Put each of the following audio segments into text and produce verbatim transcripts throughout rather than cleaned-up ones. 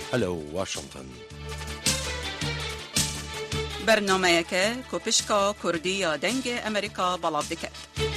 هەلو واشنطن. برنامه‌یەکە کوپشکا کوردی یا دنگ ئەمریکا بەڵاو دەکات.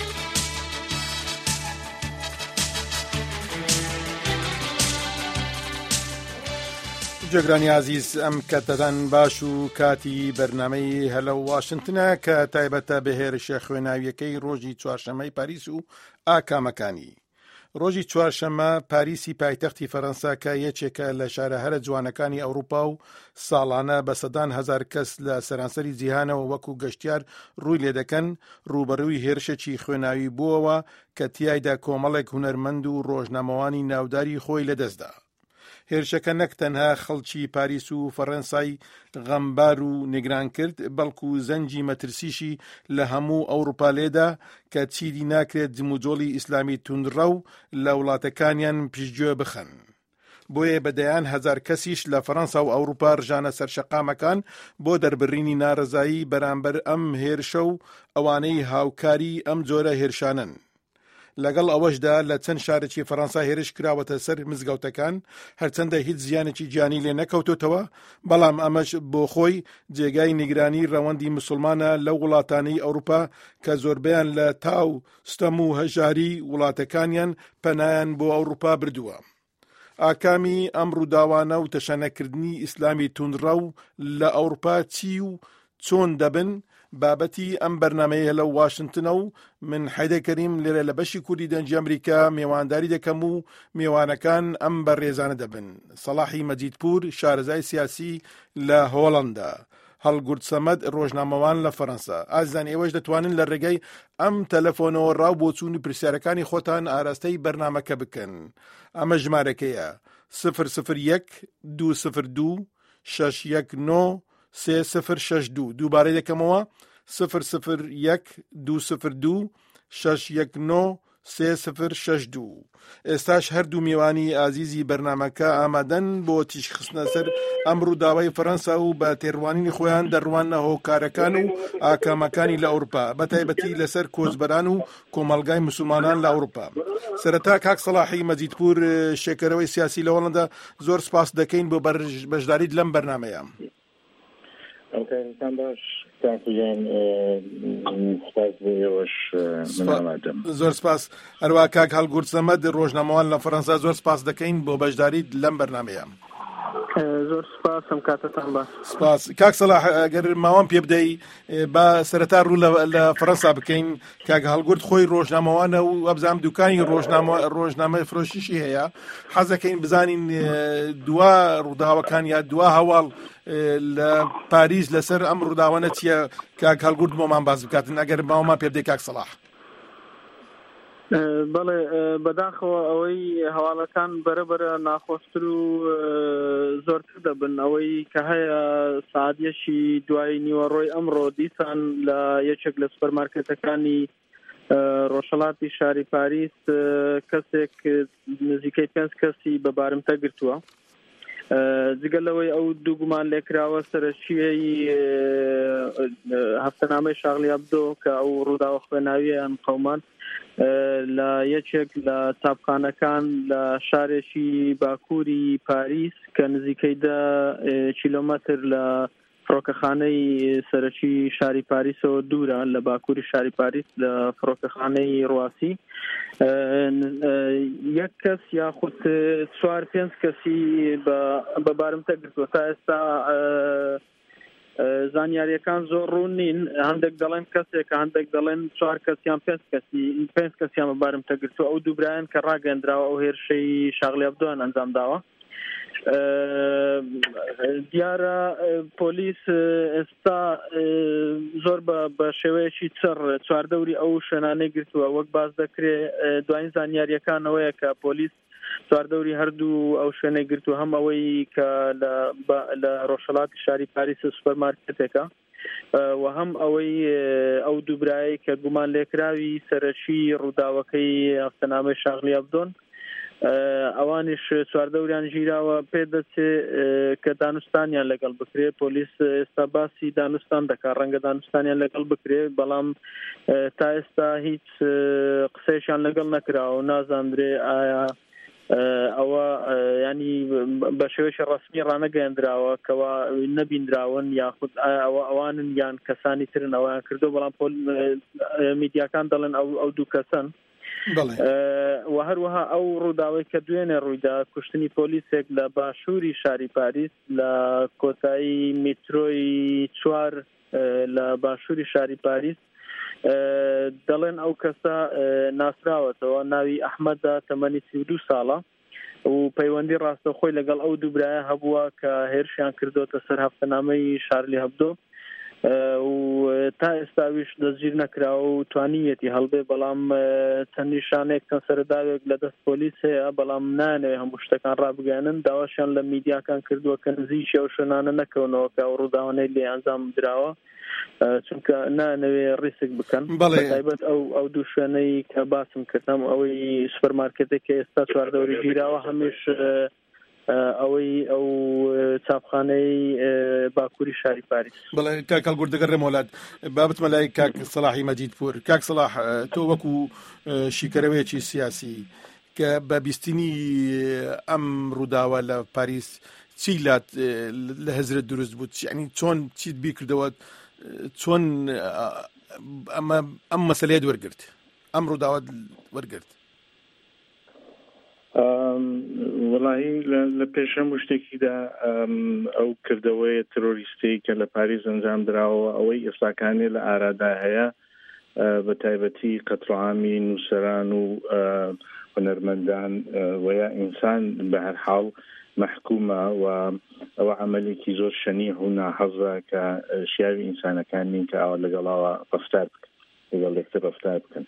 جێگرانی عزیز ئەم کەتەدان باش و کاتی بەرنامەی هەلو واشنتنە کە تایبەتە بەهێرشە خوێناویەکەی ڕۆژی چوارشەممەی پاریس و ئاکامەکانی. ڕۆژی چوارشەممە پاریسی پایتەختی فەڕەنسا کە یەکێکە لە شارەهەرە جوانەکانی ئەوروپا و ساڵانە بە سەدان هەزار کەس لە سەرانسەری جیهانەوە وەکو گەشتیار ڕووی لێ دەکەن ڕوبەڕووی هێرشێکی خوێناوی بووەوە کە تیایدا کۆمەڵێک هونەرمەند و ڕۆژنامەوانی ناوداری خۆی لەدەستدا. هێرشەکە نەک تەنها خەڵکی پاریس و فەڕەنسای غەمبار و نیگران کرد، بەڵکو زەنجی مەترسیشی لە هەموو ئەوروپا لێدا کە چیری ناکرێت جموجۆڵی ئیسلامی توندڕە و لە وڵاتەکانیان پیشگوێ بخەن. بۆیە بەدەیان هەزار کەسیش لە فەڕەنسا و ئەوروپا ڕژانە سەر شەقامەکان بۆ دەربڕینی ناڕەزایی بەرامبەر ئەم هێرشە و ئەوانەی هاوکاری ئەم جۆرە هێرشانن. لەگەڵ ئەوەشدا لە چەند شارێکی فەڕەنسا هێرش کراوەتە سەر مزگەوتەکان، هەرچەندە هیچ زیانێکی گیانی لێ نەکەوتوتەوە، بەڵام ئەمەش بۆ خۆی جێگای نیگرانی ڕەوەندی مسلمانە لەو وڵاتانەی ئەوروپا کە زۆربیان لە تاو ستەم و هەژاری وڵاتەکانیان پەنایان بۆ ئەوروپا بردووە. ئاکامی ئەم ڕووداوانە و تەشەنەکردنی ئیسلامی توندڕە و لە ئەوروپا چی و چۆن دەبن بابەتی ئەم بەرنامەیە لە واشنتنە و من حەیدەر کەریم لێرە لە بەشی کوردی دەنگی ئەمریکا میێوانداری دەکەم و میێوانەکان ئەم بەڕێزانە دەبن. سەلاحی مەجیدپور شارەزای سیاسی لە هۆڵەندا، هەڵگورد سەمەد ڕۆژنامەوان لە فەڕەنسا. ئازان ئێوەش دەتوانن لە ڕێگەی ئەم تەلەفۆنەوە ڕاو بۆ چوون و پرسیارەکانی خۆتان ئاراستەی بەرنامەکە بکەن. ئەمە ژمارەکەیە سفر سفر یەک دوو سفر دوو شەش یەک نۆ سێ سفر شەش دوو. دووبارەی دەکەمەوە سفر سفر یەک دوو سفر دوو شەش یەک نۆ سێ سفر شەش دوو. ئێستاش هەردوو میوانی ئازیزی بەرنامەکە ئامادەن بۆ تیشخستنە سەر ئەم ڕووداوای فەڕەنسا و بە تێڕوانینی خۆیان دەڕوانە هۆکارەکان و ئاکامەکانی لە ئەوروپا، بەتایبەتی لەسەر کۆچبەران و کۆمەڵگای مسلمانان لە ئەوروپا. سەرەتا کاک سەلاحی مەجیدپور شێکەرەوەی سیاسی لە وەڵەندا زۆر سپاس دەکەین بۆ بەشداریت لەم بەرنامەیە. زۆر سپاس. هەروە کاک هەڵگورد سەمەد ڕۆژنامەوان لە فەڕەنسا زۆر سپاس دەکەین بۆ بەشداریت لەم بەرنامەیە. زۆر سپاسم کاتتان باش. سپاس. کاک سەلاح ئەگەر ماوان پێ بدەی با سەرەتا ڕوو لە فەڕەنسا بکەین. کاک هەڵگورد خۆی ڕۆژنامەوانە و ئەبزانام دوکانی ڕۆژنامە فرۆشیشی هەیە. حەزەکەین بزانین دوا ڕووداوەکان یا دوا هەواڵ لە پاریس لەسەر ئەم ڕووداوانە چییە؟ کاک هەڵگورد بۆمان باز بکاتن ئەگەر ماوەمان پێ بدەی کاک سەلاح. بەڵێ بەداخەوە ئەوەی هەواڵەکان بەرەبەرە ناخۆشتر و زۆرتر دەبن. ئەوەی کە هەیە سعادیەشی دوای نیوەڕۆی ئەمڕۆ دیسان لە یەکێک لە سوپەرمارکێتەکانی ڕۆژهەڵاتی شاری پاریس کەسێک نزیکەی پێنج کەسی بە بارمتە گرتووە. جگەلەوەی ئەو دوو گومان لێکراوە سەرچیەی هەفتەنامەی شارلی ئەبدۆ کە ئەو ڕووداوە خوێناوییان قەومان لە یەکێک لە چاپخانەکان لە شارێکی باکووری پاریس کە نزیکەی دە کیلۆمەتر لە فڕۆکەخانەی سەرەکی شاری پاریسەوە دوورە، لە باکووری شاری پاریس لە فڕۆکەخانەی ڕواسی. یەک کەس یاخود چوار پێنج کەسی بە بارمتە گرتووە. تا ئێستا زانیاریەکان زۆر ڕوون نین، هەندێک دەڵێن کەسێکە، هەندێک دەڵێن چوار کەسیان پێنج کەسی پێنج کەسیان بە بارمتە گرتووە. ئەو دووبرایان کە ڕاگەندراوە ئەو هێرشەی شارلی ئەبدۆیان ئەنجام داوە. دیارە پۆلیس ئێستا زۆر بە شێوەیەکی چڕ چواردەوری ئەو شوێنانەی گرتووە. وەک باز دەکرێت دوایین زانیاریەکانەوەیە کە پۆلیس چواردەوری هەردوو ئەو شوێنەی گرتووە، هەم ئەوەی کە لە ڕۆژهەڵاتی شاری پاریس سوپەرمارکێتێکە و هەم ئەوەی ئەو دووبرایی کە گومان لێکراوی سەرەکی ڕووداوەکەی هەفتەنامەی شارلی ئەبدۆن ئەوانیش چواردەوریان ژیراوە پێ دەچێ کە دانوستانیان لەگەڵ بکرێ. پۆلیس ئێستا باسی دانوستان دەکات، ڕەنگە دانوستانیان لەگەڵ بکرێ، بەڵام تا ئێستا هیچ قسەیشان لەگەڵ نەکراوە و نازاندرێ ئایا ئەوە ینی بە شێوەیەکی ڕەسمی ڕانەگەیاندراوە کەوا نەبیندراون یاخود ئەوانن یان کەسانی ترن ئەویان کردو بەڵام میدیاکان دەڵێن ئەو دوو کەسن و هەروەها ئەو ڕووداوەی کە دوێنێ ڕوویدا کوشتنی پۆلیسێک لە باشووری شاری پاریس لە کۆتایی میترۆی چوار لە باشووری شاری پاریس دەڵێن ئەو کەسە ناسراوەتەوە ناوی ئەحمەدە تەمەنی سی و دوو ساڵە و پەیوەندی ڕاستەخۆی لەگەڵ ئەو دوو برایە هەبووە کە هێرشیان کردوتە سەر هەفتەنامەی شارلی هەبدۆ و تا ئێستاویش دەستگیر نەکراوە و توانیەتی هەڵبێ بەڵام چەند نیشانەیەک چەند سەرەداوێک لە دەست پۆلیس هەیە بەڵام نانەوێ هەموو شتەکان ڕابگەێنن داواشیان لە میدیاکان کردووە کە نزیکی ئەو شوێنانە نەکەونەوە کە ئەو ڕووداوانەی لێ ئەنجام دراوە چونکە نانەوێ ڕیسک بکەن تایبەت ئەو ئەو دوو شوێنەی کە باسم کردم ئەوەی سوپەرمارکێتێک کە ئێستا چواردەوری گیراوە هەمیش ئەوەی ئەو چاپخانەی باکووری شاری پاریس. بەڵێ کاک هەڵگورد دەگەڕێمە وڵات بابەتمە لای کاک سەلاحی مەجیدپور. کاک سەلاح تۆ وەکو شیکەرەوەیەکی سیاسی کە بە بیستنی ئەم ڕووداوە لە پاریس چی لات لە هەزرت دروست بوو یعنی چۆن چیت بیکردەوە چۆن ئەم مەسەلەیەت وەرگرت ئەم ڕووداوەت وەرگرت؟ وڵاهی لە پێشەم شتێکیدا ئەو کردەوەی ترۆریستی کە لە پاریس ئەنجام دراوە ئەوەی ئێستاکانی لە ئارادا هەیە بە تایبەتی قەتڕعامی نووسەران و هونەرمەندان وەیا ئینسان بە هەر حاڵ محکومە و ئەوە عملێکی زۆر شەنیع و ناحەزە کە شیاوی ئینسانەکان نین کە ئەوە لەگەڵاوە ڕەفتار بکەن لەگەڵ یەکتر ڕەفتار بکەن.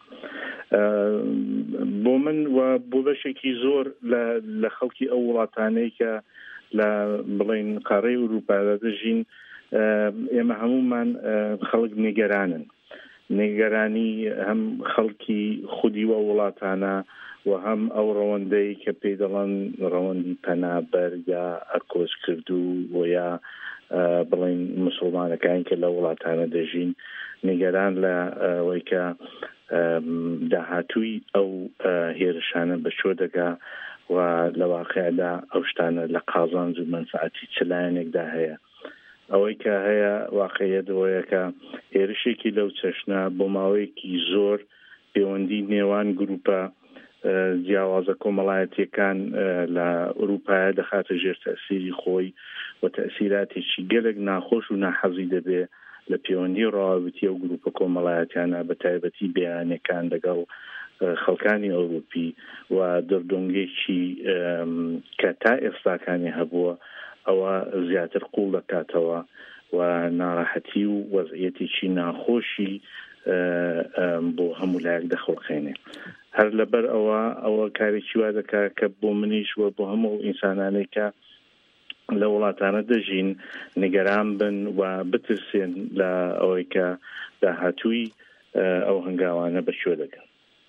بۆ من و بۆ بەشێکی زۆر لە خەڵکی ئەو وڵاتانەی کە لە بڵێن قارەی ئەوروپادا دەژین ئێمە هەمومان خەڵک نیگەرانن نیگەرانی هەم خەڵکی خودی وە وڵاتانە و هەم ئەو ڕەوەندەی کە پێی دەڵێن ڕەوەندی پەنابەر یا ئەکۆز کردو و یا بڵێن مسلمانەکان کە لە وڵاتانە دەژین نیگەران لە ئەوەی کە داهاتووی ئەو هێرشانە بەچۆ دەگا و لە واقعدا ئەو شتانە لە قازانج و منفعەتی چلایەنێکدا هەیە. ئەوەی کە هەیە واقعیەتەوەیە کە هێرشێکی لەو چەشنە بۆ ماوەیەکی زۆر پەیوەندی نێوان گروپە جیاوازە کۆمەڵایەتیەکان لە ئەوروپایە دەخاتە ژێر تەسیری خۆی و تەسیراتێکی گەلێک ناخۆش و ناحەزی دەبێ لە پەیوەندی ڕاوەبتی ئەو گروپە کۆمەڵایەتیانە بە تایبەتی بەیانەکان لەگەڵ خەڵکانی ئەوروپی و دەردۆنگێکی کە تا ئێستاکانی هەبووە ئەوە زیاتر قوڵ دەکاتەوە و ناڕەحەتی و وەزعیەتێکی ناخۆشی بۆ هەموو لایەک دەخۆڵخێنێ. هەر لەبەر ئەوە ئەوە کارێکی وا دەکات کە بۆ منیش وە بۆ هەموو ئینسانانێک کە لە وڵاتانە دەژین نیگەران بن و بترسێن لە ئەوەی کە داهاتووی ئەو هەنگاوانە بەشۆ دەکەن.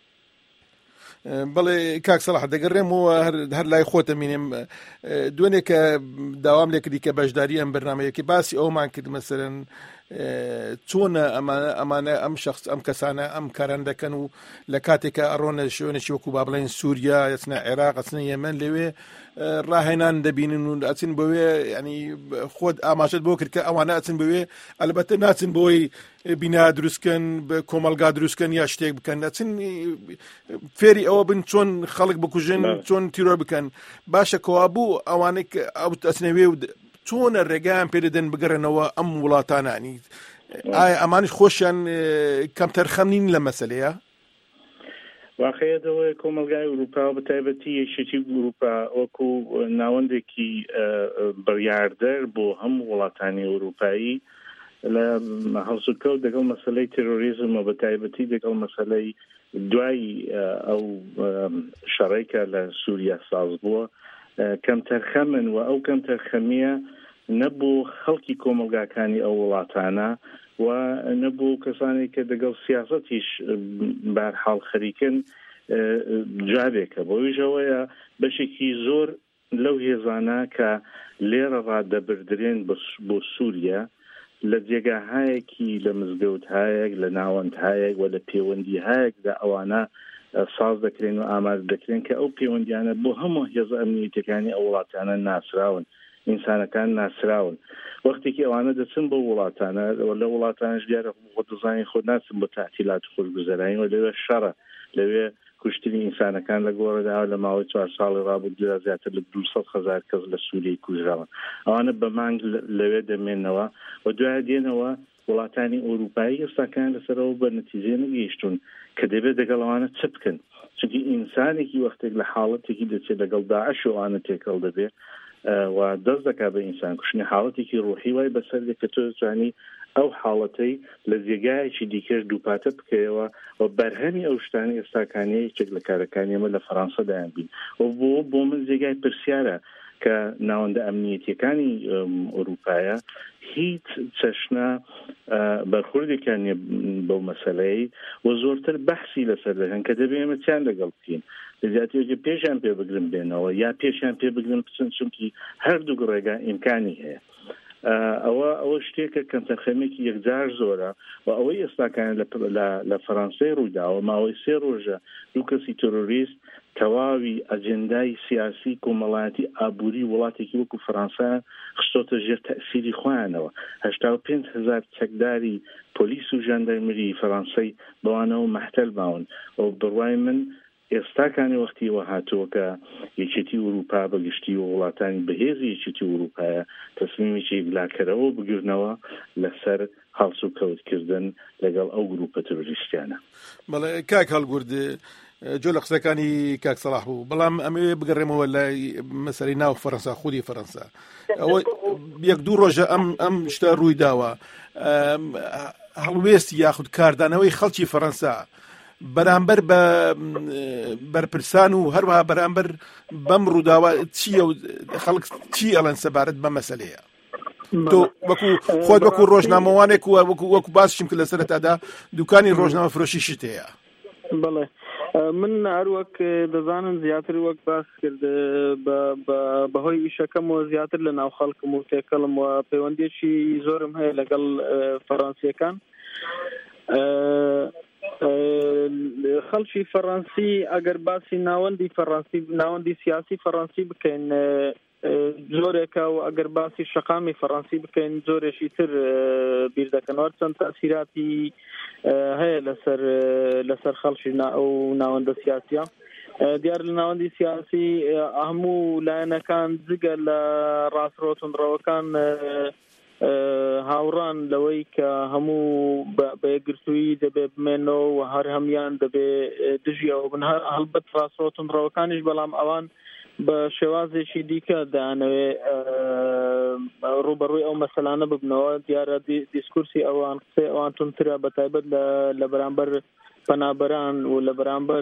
بەڵێ کاک سەلاح دەگەڕێمەوە هەر لای خۆتە مینێم دوێنێ کە داوام لێکردی کە بەشداری ئەم بەرنامەیەکی باسی ئەومان کرد مەسەرەن چۆنە ئەمانە ئەم شخص ئەم کەسانە ئەم کاران دەکەن و لە کاتێکە ئەڕۆنە شوێنێکی وەکو با بڵێن سووریا ئەچنە عێراق ئەچنە یەمەن لەوێ ڕاهێنان دەبینن و ئەچن بەوێ ینی خۆت ئاماژەت بۆ کرد کە ئەوانە ئەچن بەوێ ئەلبەتە ناچن بۆی بینا دروستکەن بە کۆمەلگا دروستکەن یا شتێک بکەن ئەچن فێری ئەوە بن چۆن خەڵک بکوژن چۆن تیرۆر بکەن باشە کەوا بوو ئەوانێک ئەو ئەچنەوێ و چۆنە ڕێگایان پێدەدەن بگەڕێنەوە ئەم وڵاتانانی ئایا ئەمانش خۆشیان کەم تەرخەم نین لە مەسەلەیە؟ واقعیەتەوەی کۆمەلگای ئەوروپا و بەتایبەتی یەکێتی ئەوروپا وەکو ناوەندێکی بڕیاردەر بۆ هەموو وڵاتانی ئەوروپایی لە هەڵسوکەوت دەگەڵ مەسەلەی تێرۆریزم و بەتایبەتی دەگەڵ مەسەلەی دوای ئەو شەڕێکە لە سووریا ساز بووە کەم تەرخەمن و ئەو کەم تەرخەمیە نەبوو خەڵکی کۆمەلگاکانی ئەو وڵاتانە و نەبوو کەسانی کە دەگەڵ سیاسەتیش بەرحاڵ خەریکن جابێکە بۆیژەوەیە بەشێکی زۆر لەو هێزانە کە لێرە ڕادەبردرێن بۆ سووریا لە جێگاهایەکی لە مزگەوتهایەک لە ناوەندهایەک و لە پەیوەندیهایەکدا ئەوانە ساز دەکرێن و ئامادە دەکرێن کە ئەو پەیوەندیانە بۆ هەموو هێزە ئەمنیەتەکانی ئەو وڵاتانە ناسراون، ئینسانەکان ناسراون. وەختێکی ئەوانە دەچن بۆ وڵاتانە لە وڵاتانش دیارە بۆ دەزانی خۆ ناچن بۆ تاعتیلات و خۆشگوزەرانی و لەوێ شەڕە، لەوێ کوشتنی ئینسانەکان لە گۆڕەدا لە ماوەی چوار ساڵی ڕابردوودا زیاتر لە دووسەد هەزار کەس لە سووریای کوژراون. ئەوانە بە مانگ لەوێ دەمێنەوە و دوای دێنەوە وڵاتانی ئەوروپایی ئێستاکان لەسەرەوە بە نەتیجە نەگەیشتون کە دەبێت دەگەڵەوانە چ بکەن، چونکی ئینسانێکی وەختێک لە حاڵەتێکی دەچێت لەگەڵ داعش و ئەوانە تێکەڵ دەبێت و دەست دەکات بە ئینسان کوشتنی حاڵەتێکی ڕوحی وای بەسەر دێت کە تۆ دەتوانی ئەو حاڵەتەی لە جێگایەکی دیکەش دووپاتە بکەیەوە و بەرهەمی ئەو شتانی ئێستاکانەیە یەکێک لە کارەکانی ئێمە لە فەڕەنسەدایان بین و بۆ بۆ من جێگای پرسیارە کە ناوەندە ئەمنیەتیەکانی ئەوروپایە هیچ چەشنە بەرخوردێکیان نیە بەو مەسەلەی و زۆرتر بەحسی لەسەر دەکەن کە دەبێت ئێمە چیان لەگەڵ بکەین، لە زیاترێکی پێشیان پێ بگرن بێنەوە یا پێشیان پێ بگرن بچن، چونکی هەردوو ڕێگا ئیمکانی هەیە. ئەوە ئەوە شتێکە کەمتەرخەمێکی یەکجار زۆرە و ئەوەی ئێستاکان لە فەڕەنسای ڕوویداوە ماوەی سێ ڕۆژە دوو کەسی تۆرۆریست تەواوی ئەجێندای سیاسی کۆمەڵایەتی ئابووری وڵاتێکی وەکو فەڕەنسا خستۆتە ژێر تەئسیری خۆیانەوە. هەشتا و پێنج هەزار چەکداری پۆلیس و ژاندەرمەری فەڕەنسای بەوانەوە مەحتەل ماون و بڕوای من ئێستاکانی وەختیەوە هاتووە کە یەکێتی ئەوروپا بەگشتی و وڵاتانی بەهێزی یەکێتی ئەوروپایە تەسمیمێکی گلاکەرەوە بگرنەوە لەسەر هەڵس و کەوتکردن لەگەڵ ئەو گروپە تۆریستیانە. بەڵێ کاک هەڵگورد جۆ لە قسەکانی کاک سەلاح بوو، بەڵام ئەمەوێ بگەڕێمەوە لای مەسەلەی ناو فەڕەنسا خودی فەڕەنسا. ئەوە یەک دوو ڕۆژە ئەم ئەم شتە ڕووی داوە، هەڵوێستی یاخود کاردانەوەی خەڵکی فەڕەنسا بەرامبەر بە بەرپرسان و هەروەها بەرامبەر بەم ڕووداوە چییە و خەڵک چی ئەڵەن سەبارەت بە مەسەلەیە؟ تۆ وەکو خۆت وەکو ڕۆژنامەوانێک وەکو وەکو باسشیم کە لەسەرەتادا دوکانی ڕۆژنامە فرۆشی شت هەیە. بەڵێ من هەروەک دەزانم زیاتر وەک باس کرد بەهۆی ئیشەکەمەوە زیاتر لە ناو خەڵکم و تێکەڵم و پەیوەندیێکی زۆرم هەیە لەگەڵ فەڕەنسیەکان. خەڵکی فەڕەنسی ئەگەر باسی ناوەندی فەڕەنسی ناوەندی سیاسی فەڕەنسی بکەین زۆرێکە و ئەگەر باسی شەقامی فەڕەنسی بکەین زۆرێکی تر بیر دەکەنەوە، چەند تەئسیراتی هەیە لەسەر لەسەر خەڵکی ئەو ناوەندە سیاسیە. دیار لە ناوەندی سیاسی هەموو لایەنەکان جگە لە ڕاستڕۆتونڕەوەکان هاوڕان لەوەی کە هەموو بەیەکگرتووی دەبێ بمێنەوە و هەر هەمیان دەبێ دژیەوە بن، هەر هەڵبەت ڕاستڕۆتونڕەوەکانیش بەڵام ئەوان بە شێوازێکی دیکە دەیانەوێ ڕوبەڕووی ئەو مەسەلانە ببنەوە. دیارە دیسکورسی ئەوان قسەی ئەوان تونترە بەتایبەت لە بەرامبەر پەنابەران و لە بەرامبەر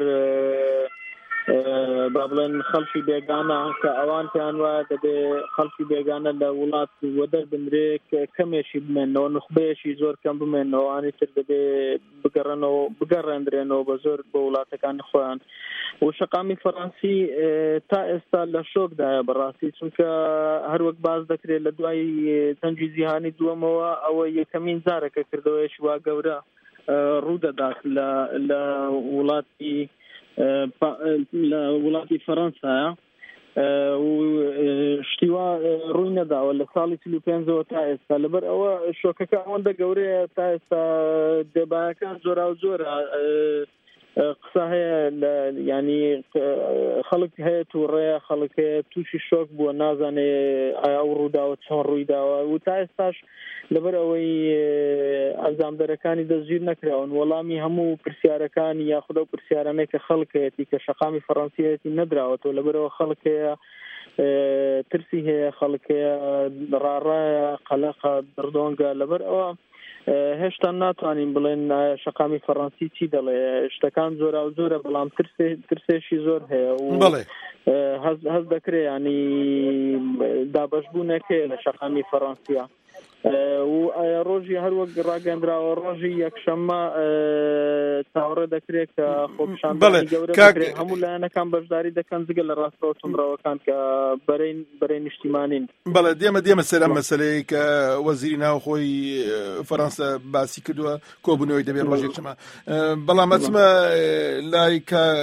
با بڵێن خەڵکی بێگانە کە ئەوان پێیان وایە دەبێ خەڵکی بێگانە لە وڵات وەدەر بنرێ کەمێشی بمێنەوە، نخبەیەشی زۆر کەم بمێنەوە، ئانی تر دەبێ بگەڕێنەوە بگەڕێندرێنەوە بە زۆر بە وڵاتەکان خۆیان. و شەقامی فەڕەنسی تا ئێستا لە شۆکدایە بەڕاستی، چونکە هەروەک باز دەکرێت لە دوای جەنگی جیهانی دووەمەوە ئەوە یەکەمین جارێکە کردەوەیەکی وا گەورە ڕوودەدات لە وڵاتی لە وڵاتی فەڕەنسایە و شتیوا ڕووی نەداوە لە ساڵی چل و پێنجەوە تا ئێستا. لەبەر ئەوە شۆکەکە ئەوەندە گەورەیە تا ئێستا دێبایەکان زۆرا و زۆرە قسە هەیە، ینی خەڵک هەیە تووڕەیە، خەڵک هەیە تووشی شۆک بووە نازانێ ئایا ئەو ڕووداوە چۆن ڕووی داوە و تا ئێستاش لەبەر ئەوەی ئەنجامدەرەکانی دەستگیر نەکراون وەڵامی هەموو پرسیارەکانی یاخود ئەو پرسیارانەی کە خەڵکەیەتی کە شەقامی فەڕەنسیەتی نەدراوەتەوە، لەبەرەوە خەڵک هەیە ترسی هەیە، خەڵک هەیە ڕاڕایە قەلەقە دڕدۆنگە. لەبەر ئەوە هێشتا ناتوانین بڵێن شەقامی فەڕەنسی چی دەڵێ، شتەکان زۆرا و زۆرە بەڵام ترسێشی زۆر هەیە و هەز دەکرێت ینی دابەشبوونێک هەیە لە شەقامی فەڕەنسیە. و ڕۆژی هەروەک ڕاگەندراوە ڕۆژی یەکشەممە چاوەڕێ دەکرێت کە خۆپیشاندانی گەورە هەموو لایەنەکان بەشداری دەکەن جگە لە ڕاستەوە تونڕەوەکان کە بەرەی نیشتیمانین. بەڵێ دێمە دێمە سەر ئەم مەسەلەی کە وەزیری ناوخۆی فەڕەنسا باسی کردووە کۆبوونەوەی دەبێت ڕۆژ یەکشەممە، بەڵام ئەچمە لای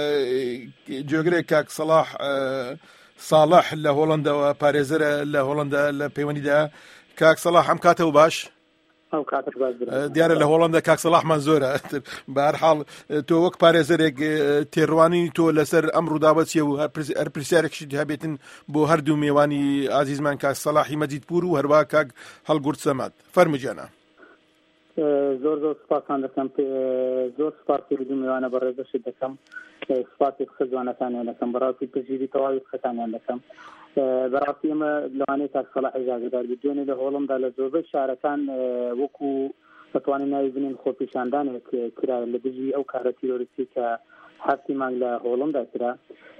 جێگرێک کاک سەلاح ساڵح لە هۆڵندەوە پارێزەرە لە هۆڵندا لە پەیوەندیدا. کاک سەلاح ئەم کاتەوە باش دیارە لە هۆڵندا کاک سەلاحمان زۆرە. بە هەر حاڵ تۆ وەک پارێزەرێک تێڕوانی تۆ لەسەر ئەم ڕووداوەچیە و هەر پرسیارێکشی هەبێتن بۆ هەردوو میێوانی ئازیزمان کاک سەلاحی مەجیدپور و هەروە کاک هەڵگورد سەمەد. فەرمووجیانە. زۆر زۆر سپاسان دەکەم، زۆر سپاسی هەردوو میوانە بە ڕێزەشت دەکەم، سپاسی قسە جوانەکانیان دەکەم، بەڕاستی پشگیری تەواوی قسەکانیان دەکەم. بەڕاستی ئێمە لەوانەیە کاک سەلاح ئیجازەدار بوو دوێنێ لە هۆڵندا لە زۆربەی شارەکان وەکو بەتوانین ناوی بنین خۆپیشاندانێک کرا لە دژی ئەو کارە تیرۆریستی کە هەفتی مانگ لە هۆڵندا کرا.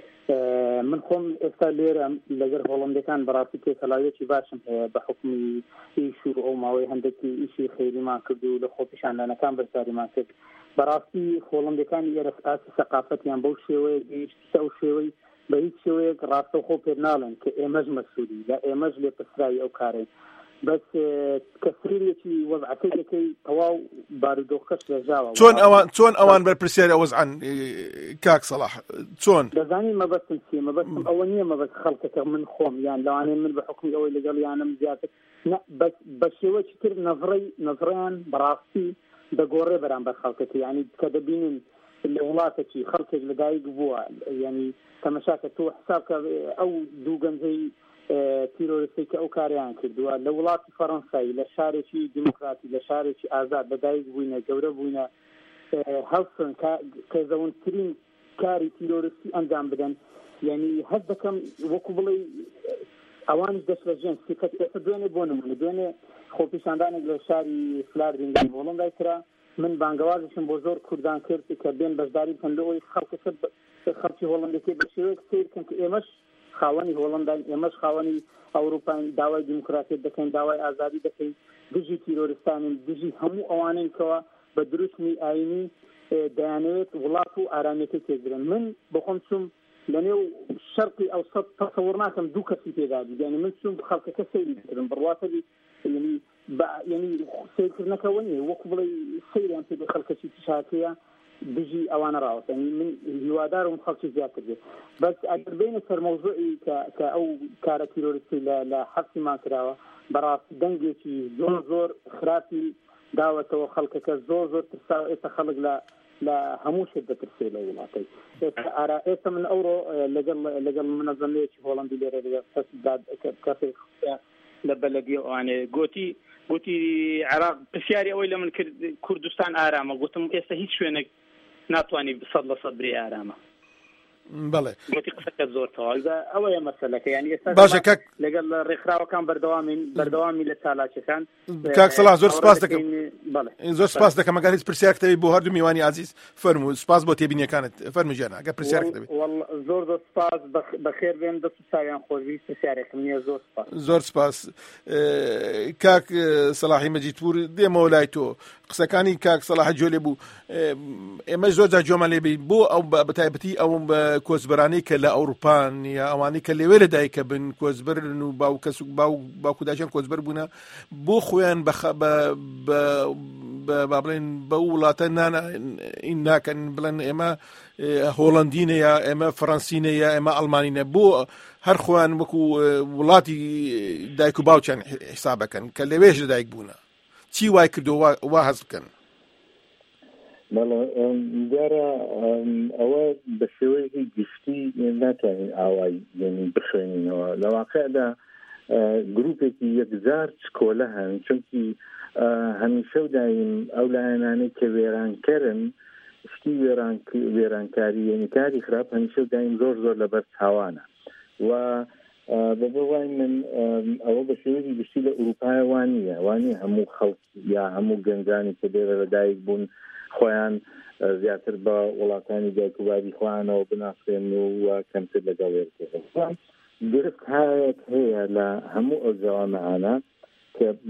من خۆم ئێستا لێرە لەگەر هۆڵندەکان بەڕاستی پێکەڵاویەکی باشم هەیە بە حکمی ئیش و ئەو ماوەی هەندێکی ئیشی خەیریمان کرد و لە خۆپیشاندانەکان بەشداریمان کرد. بەڕاستی هۆڵندەکانی ئێرە ئاسی سەقافەتیان بەو شێوەیە گەیشتە ئەو شێوەی بە هیچ شێوەیەک ڕاستە خۆ پێ ناڵێن کە ئێمەش مەسئولی لە ئێمەش لێ پسرایی ئەو کارەی، بەس کەسریەکی وەزعەکەی دەکەی تەواو بارودۆخەش لەژاوە. چۆن ئەوان چۆن ئەوان بەرپرسیار ئەوەزعن کاک سەلاح چۆن دەزانی مەبەستم چیە؟ مەبەستم ئەوە نییە مەبەست خەڵکەکە من خۆم یان لەوانەیە من بە حکمی ئەوەی لەگەڵ یانم زیاتر بە شێوەیەکی تر نەڤڕەی نەڤڕیان بەڕاستی دەگۆڕێ بەرامبەر خەڵکەکە، یعنی کە دەبینن لە وڵاتێکی خەڵکێک لەدایک بووە، یعنی تەمەشاکە تۆ حسابکە ئەو دوو گەنجەی تیرۆریستی کە ئەو کاریان کردووە لە وڵاتی فەڕەنسایی لە شارێکی دیموکراتی لە شارێکی ئازاد لەدایک بووینە گەورە بووینە هەڵسن کەزەونترین کاری تیرۆریستی ئەنجام بدەن. یعنی هەست دەکەم وەکو بڵێ ئەوانش دەست لە ژێن سیکەت دوێنێ بۆ نمونە دوێنێ خۆپیشاندانێک لە شاری فلاردینگای هۆڵندای کرا، من بانگەوازشم بۆ زۆر کوردان کرد کە بێن بەشداری بکەن لەوەی خەڵکەکە خەڵکی هۆڵندەکەی بە شێوەیەک سیر بکەن کە ئێمەش خاوەنی هۆڵندان، ئێمەش خاوەنی ئەوروپای داوای دیموکراتیت دەکەین، داوای ئازادی دەکەین، دژی تیرۆریستانین، دژی هەموو ئەوانین کەوە بە دروستنی ئاینی دەیانەوێت وڵات و ئارامەکەی تێگرن. من بەخۆم چوم لەنێو شەرقی ئەوسەد تەسەوڕ ناکەم دوو کەسی تێدا بوو، یعنی من چوم خەڵکەکە سەیری کردم بڕواتەبی یعنی یعنی سیرکردنەکەەوە نیە وەکو بڵێ سەیریان پێ خەڵکەسی تشاکەیە دژی ئەوانە ڕاوەتەنی من هیوادارم خەڵکی زیاتر بێت. بەس ئەگەر بینە سەرمەوزوعی کە ئەو کارە تیرۆریستی لە حەبسیمان کراوە بەڕاستی دەنگێکی زۆر زۆر خراپی داوەتەوە، خەڵکەکە زۆر زۆر ترساوە. ئێستا خەڵک لە لە هەموو شت دەترسێ لە وڵاتەی. ئێستا من ئەوڕۆ لەگەڵ لەگەڵ منەظەمەیەکی هۆڵندی لێرە کەسێک لە بەلەدیە ئەوانێ گوتی گوتی عێراق پرسیاری ئەوەی لە من کرد کوردستان ئارامە، گوتم ئێستا هیچ شوێنێک ناتوانانی سەد لە سەد برێ ئارامە. بەڵێ گوتی قسەکە زۆر تەواو ئەوەیە مەسەلەکە، یعنی ئێستا باشە کاک لەگەڵ ڕێکخراوەکان بەردەوامین بەردەوامی لە چالاکیەکان. کاک سەلاح زۆر سپاس دەکەم زۆر سپاس دەکەم. ئەگەر هیچ پرسیارێک بۆ هەردوو میوانی عزیز فەرموو. سپاس بۆ تێبینیەکانت فەرموویانە ئەگەر پرسیارێک دەبێت. زۆر زۆر سپاس بەخێر بێن دەست و ساویان خۆشوی پرسیارێکم نییە. زۆر سپاس زۆر سپاس کاک سەلاحی مەجیدپور. دێمەوە لای تۆ قسەکانی کاک سەلاح جۆلێ بوو. ئێمە زۆر جار جۆمان لێبین بۆ ئەو بەتایبەتی ئەو کۆچبەرانەی کە لە ئەوروپان یا ئەوانەی کە لەوێ لەدایکە بن کۆچبەرن و باوکەس و باوکوداژیان کۆچبەر بوونە بۆ خۆیان با بڵێن بە وڵاتە ناکەن بڵێن ئێمە هۆڵندینە یا ئێمە فەڕەنسینە یا ئێمە ئەڵمانینە، بۆ هەر خۆیان وەکو وڵاتی دایک و باوچیان حسابەکەن کە لەوێش لەدایک بوونە. چی وای کردو وا هەز بکەن؟ دیارە ئەوە بە شێوەیەکی گشتی ناتوانین ئاوای یعنی بخوێنینەوە. لە واقعدا گروپێکی یەکجار چکۆلە هەن، چونکی هەمیشە و دایم ئەو لایەنانەی کە وێرانکەرن شتی وێرانکاری یعنی کاری خراپ هەمیشە و دایم زۆر زۆر لەبەر چاوانە و بەبێ وای من ئەوە بە شێوەیەکی گشتی لە ئوروپای وانییە وانی هەموو خەڵک یا هەموو گەنجانی کە لێرە لەدایک بوون خۆیان زیاتر بە وڵاتانی دایکوباری خۆیانەوە بناسێن و کەمتر لەگەڵێرکردن. درست هەیە هەیە لە هەموو ئەو جەوامعانە کە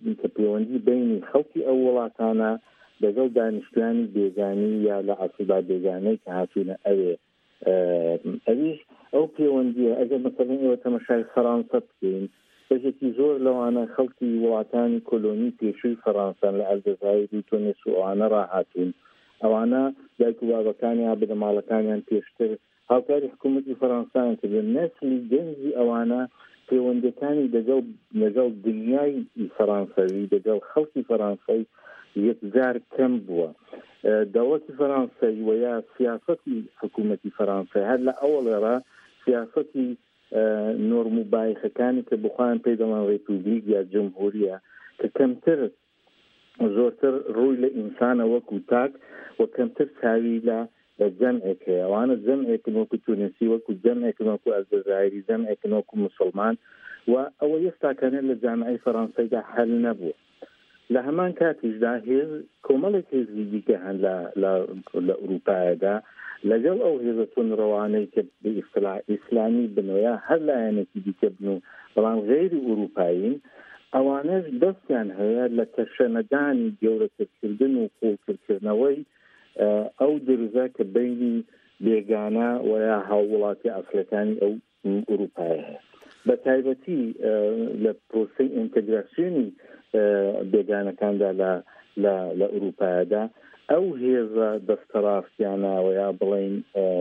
کە پەیوەندی بینی خەڵکی ئەو وڵاتانە لەگەڵ دانیشتوانی بێگانی یا لە عەسوبا بێگانەی کە هاتوونە ئەوێ ئەویش ئەو پەیوەندیە ئەگەر مەسەڵەن ئێوە تەماشای فەرانسە بکەین بەشێکی زۆر لەوانە خەڵکی وڵاتانی کۆلۆنی پێشووی فەرانسان لە ئەلجەزایر و تونس و ئەوانە ڕاهاتوون ئەوانە دایک و بابەکانیان بنەماڵەکانیان پێشتر هاوکاری حکوومەتی فەرانسایان کرد نەسلی گەنجی ئەوانە پەیوەندەکانی دەگەڵ لەگەڵ دنیای فەرانسەوی دەگەڵ خەڵکی فەرانسەی یەکجار کەم بووە دەوڵەتی فەرانسەی وەیا سیاسەتی حکوومەتی فەرانسای هەر لە ئەوڵێرا سیاسەتی نۆرم و بایخەکانی کە بخوایان پێی دەڵێن ڕێپوبلیک یا جمهوریە کە کەمتر زۆرتر ڕووی لە ئینسانە وەکو تاک و کەمتر چاوی لە جەمعێک هەیە ئەوانە جەمعێکن وەکو تونسی وەکو جەمعێکن وەکو ئەلجەزایری جەمعێکن وەکو موسڵمان و ئەوە ئێستاکەنە لە جامعەی فەرانسەیدا هەل نەبووە لە هەمان کاتیشدا هێز کۆمەڵێک هێزی دیکە هەن لە ئوروپایەدا لەگەڵ ئەو هێزە تونڕەوانەی کە بە ئیسلاح ئیسلامی بنەوەیە هەر لایەنێکی دیکە بن و بەڵام غێری ئوروپایین ئەوانەش دەستیان هەیە لە تەشەنەدانی گەورەترکردن و قوڵترکردنەوەی ئەو درزە کە بینی بێگانە ویا هاووڵاتی ئەسلەکانی ئەو ئوروپایە هەیە بە تایبەتی لە پرۆسەی ئینتەگراسیۆنی بێگانەکاندا لە ئوروپایەدا ئەو هێزە دەستە ڕاستیانە ویا بڵین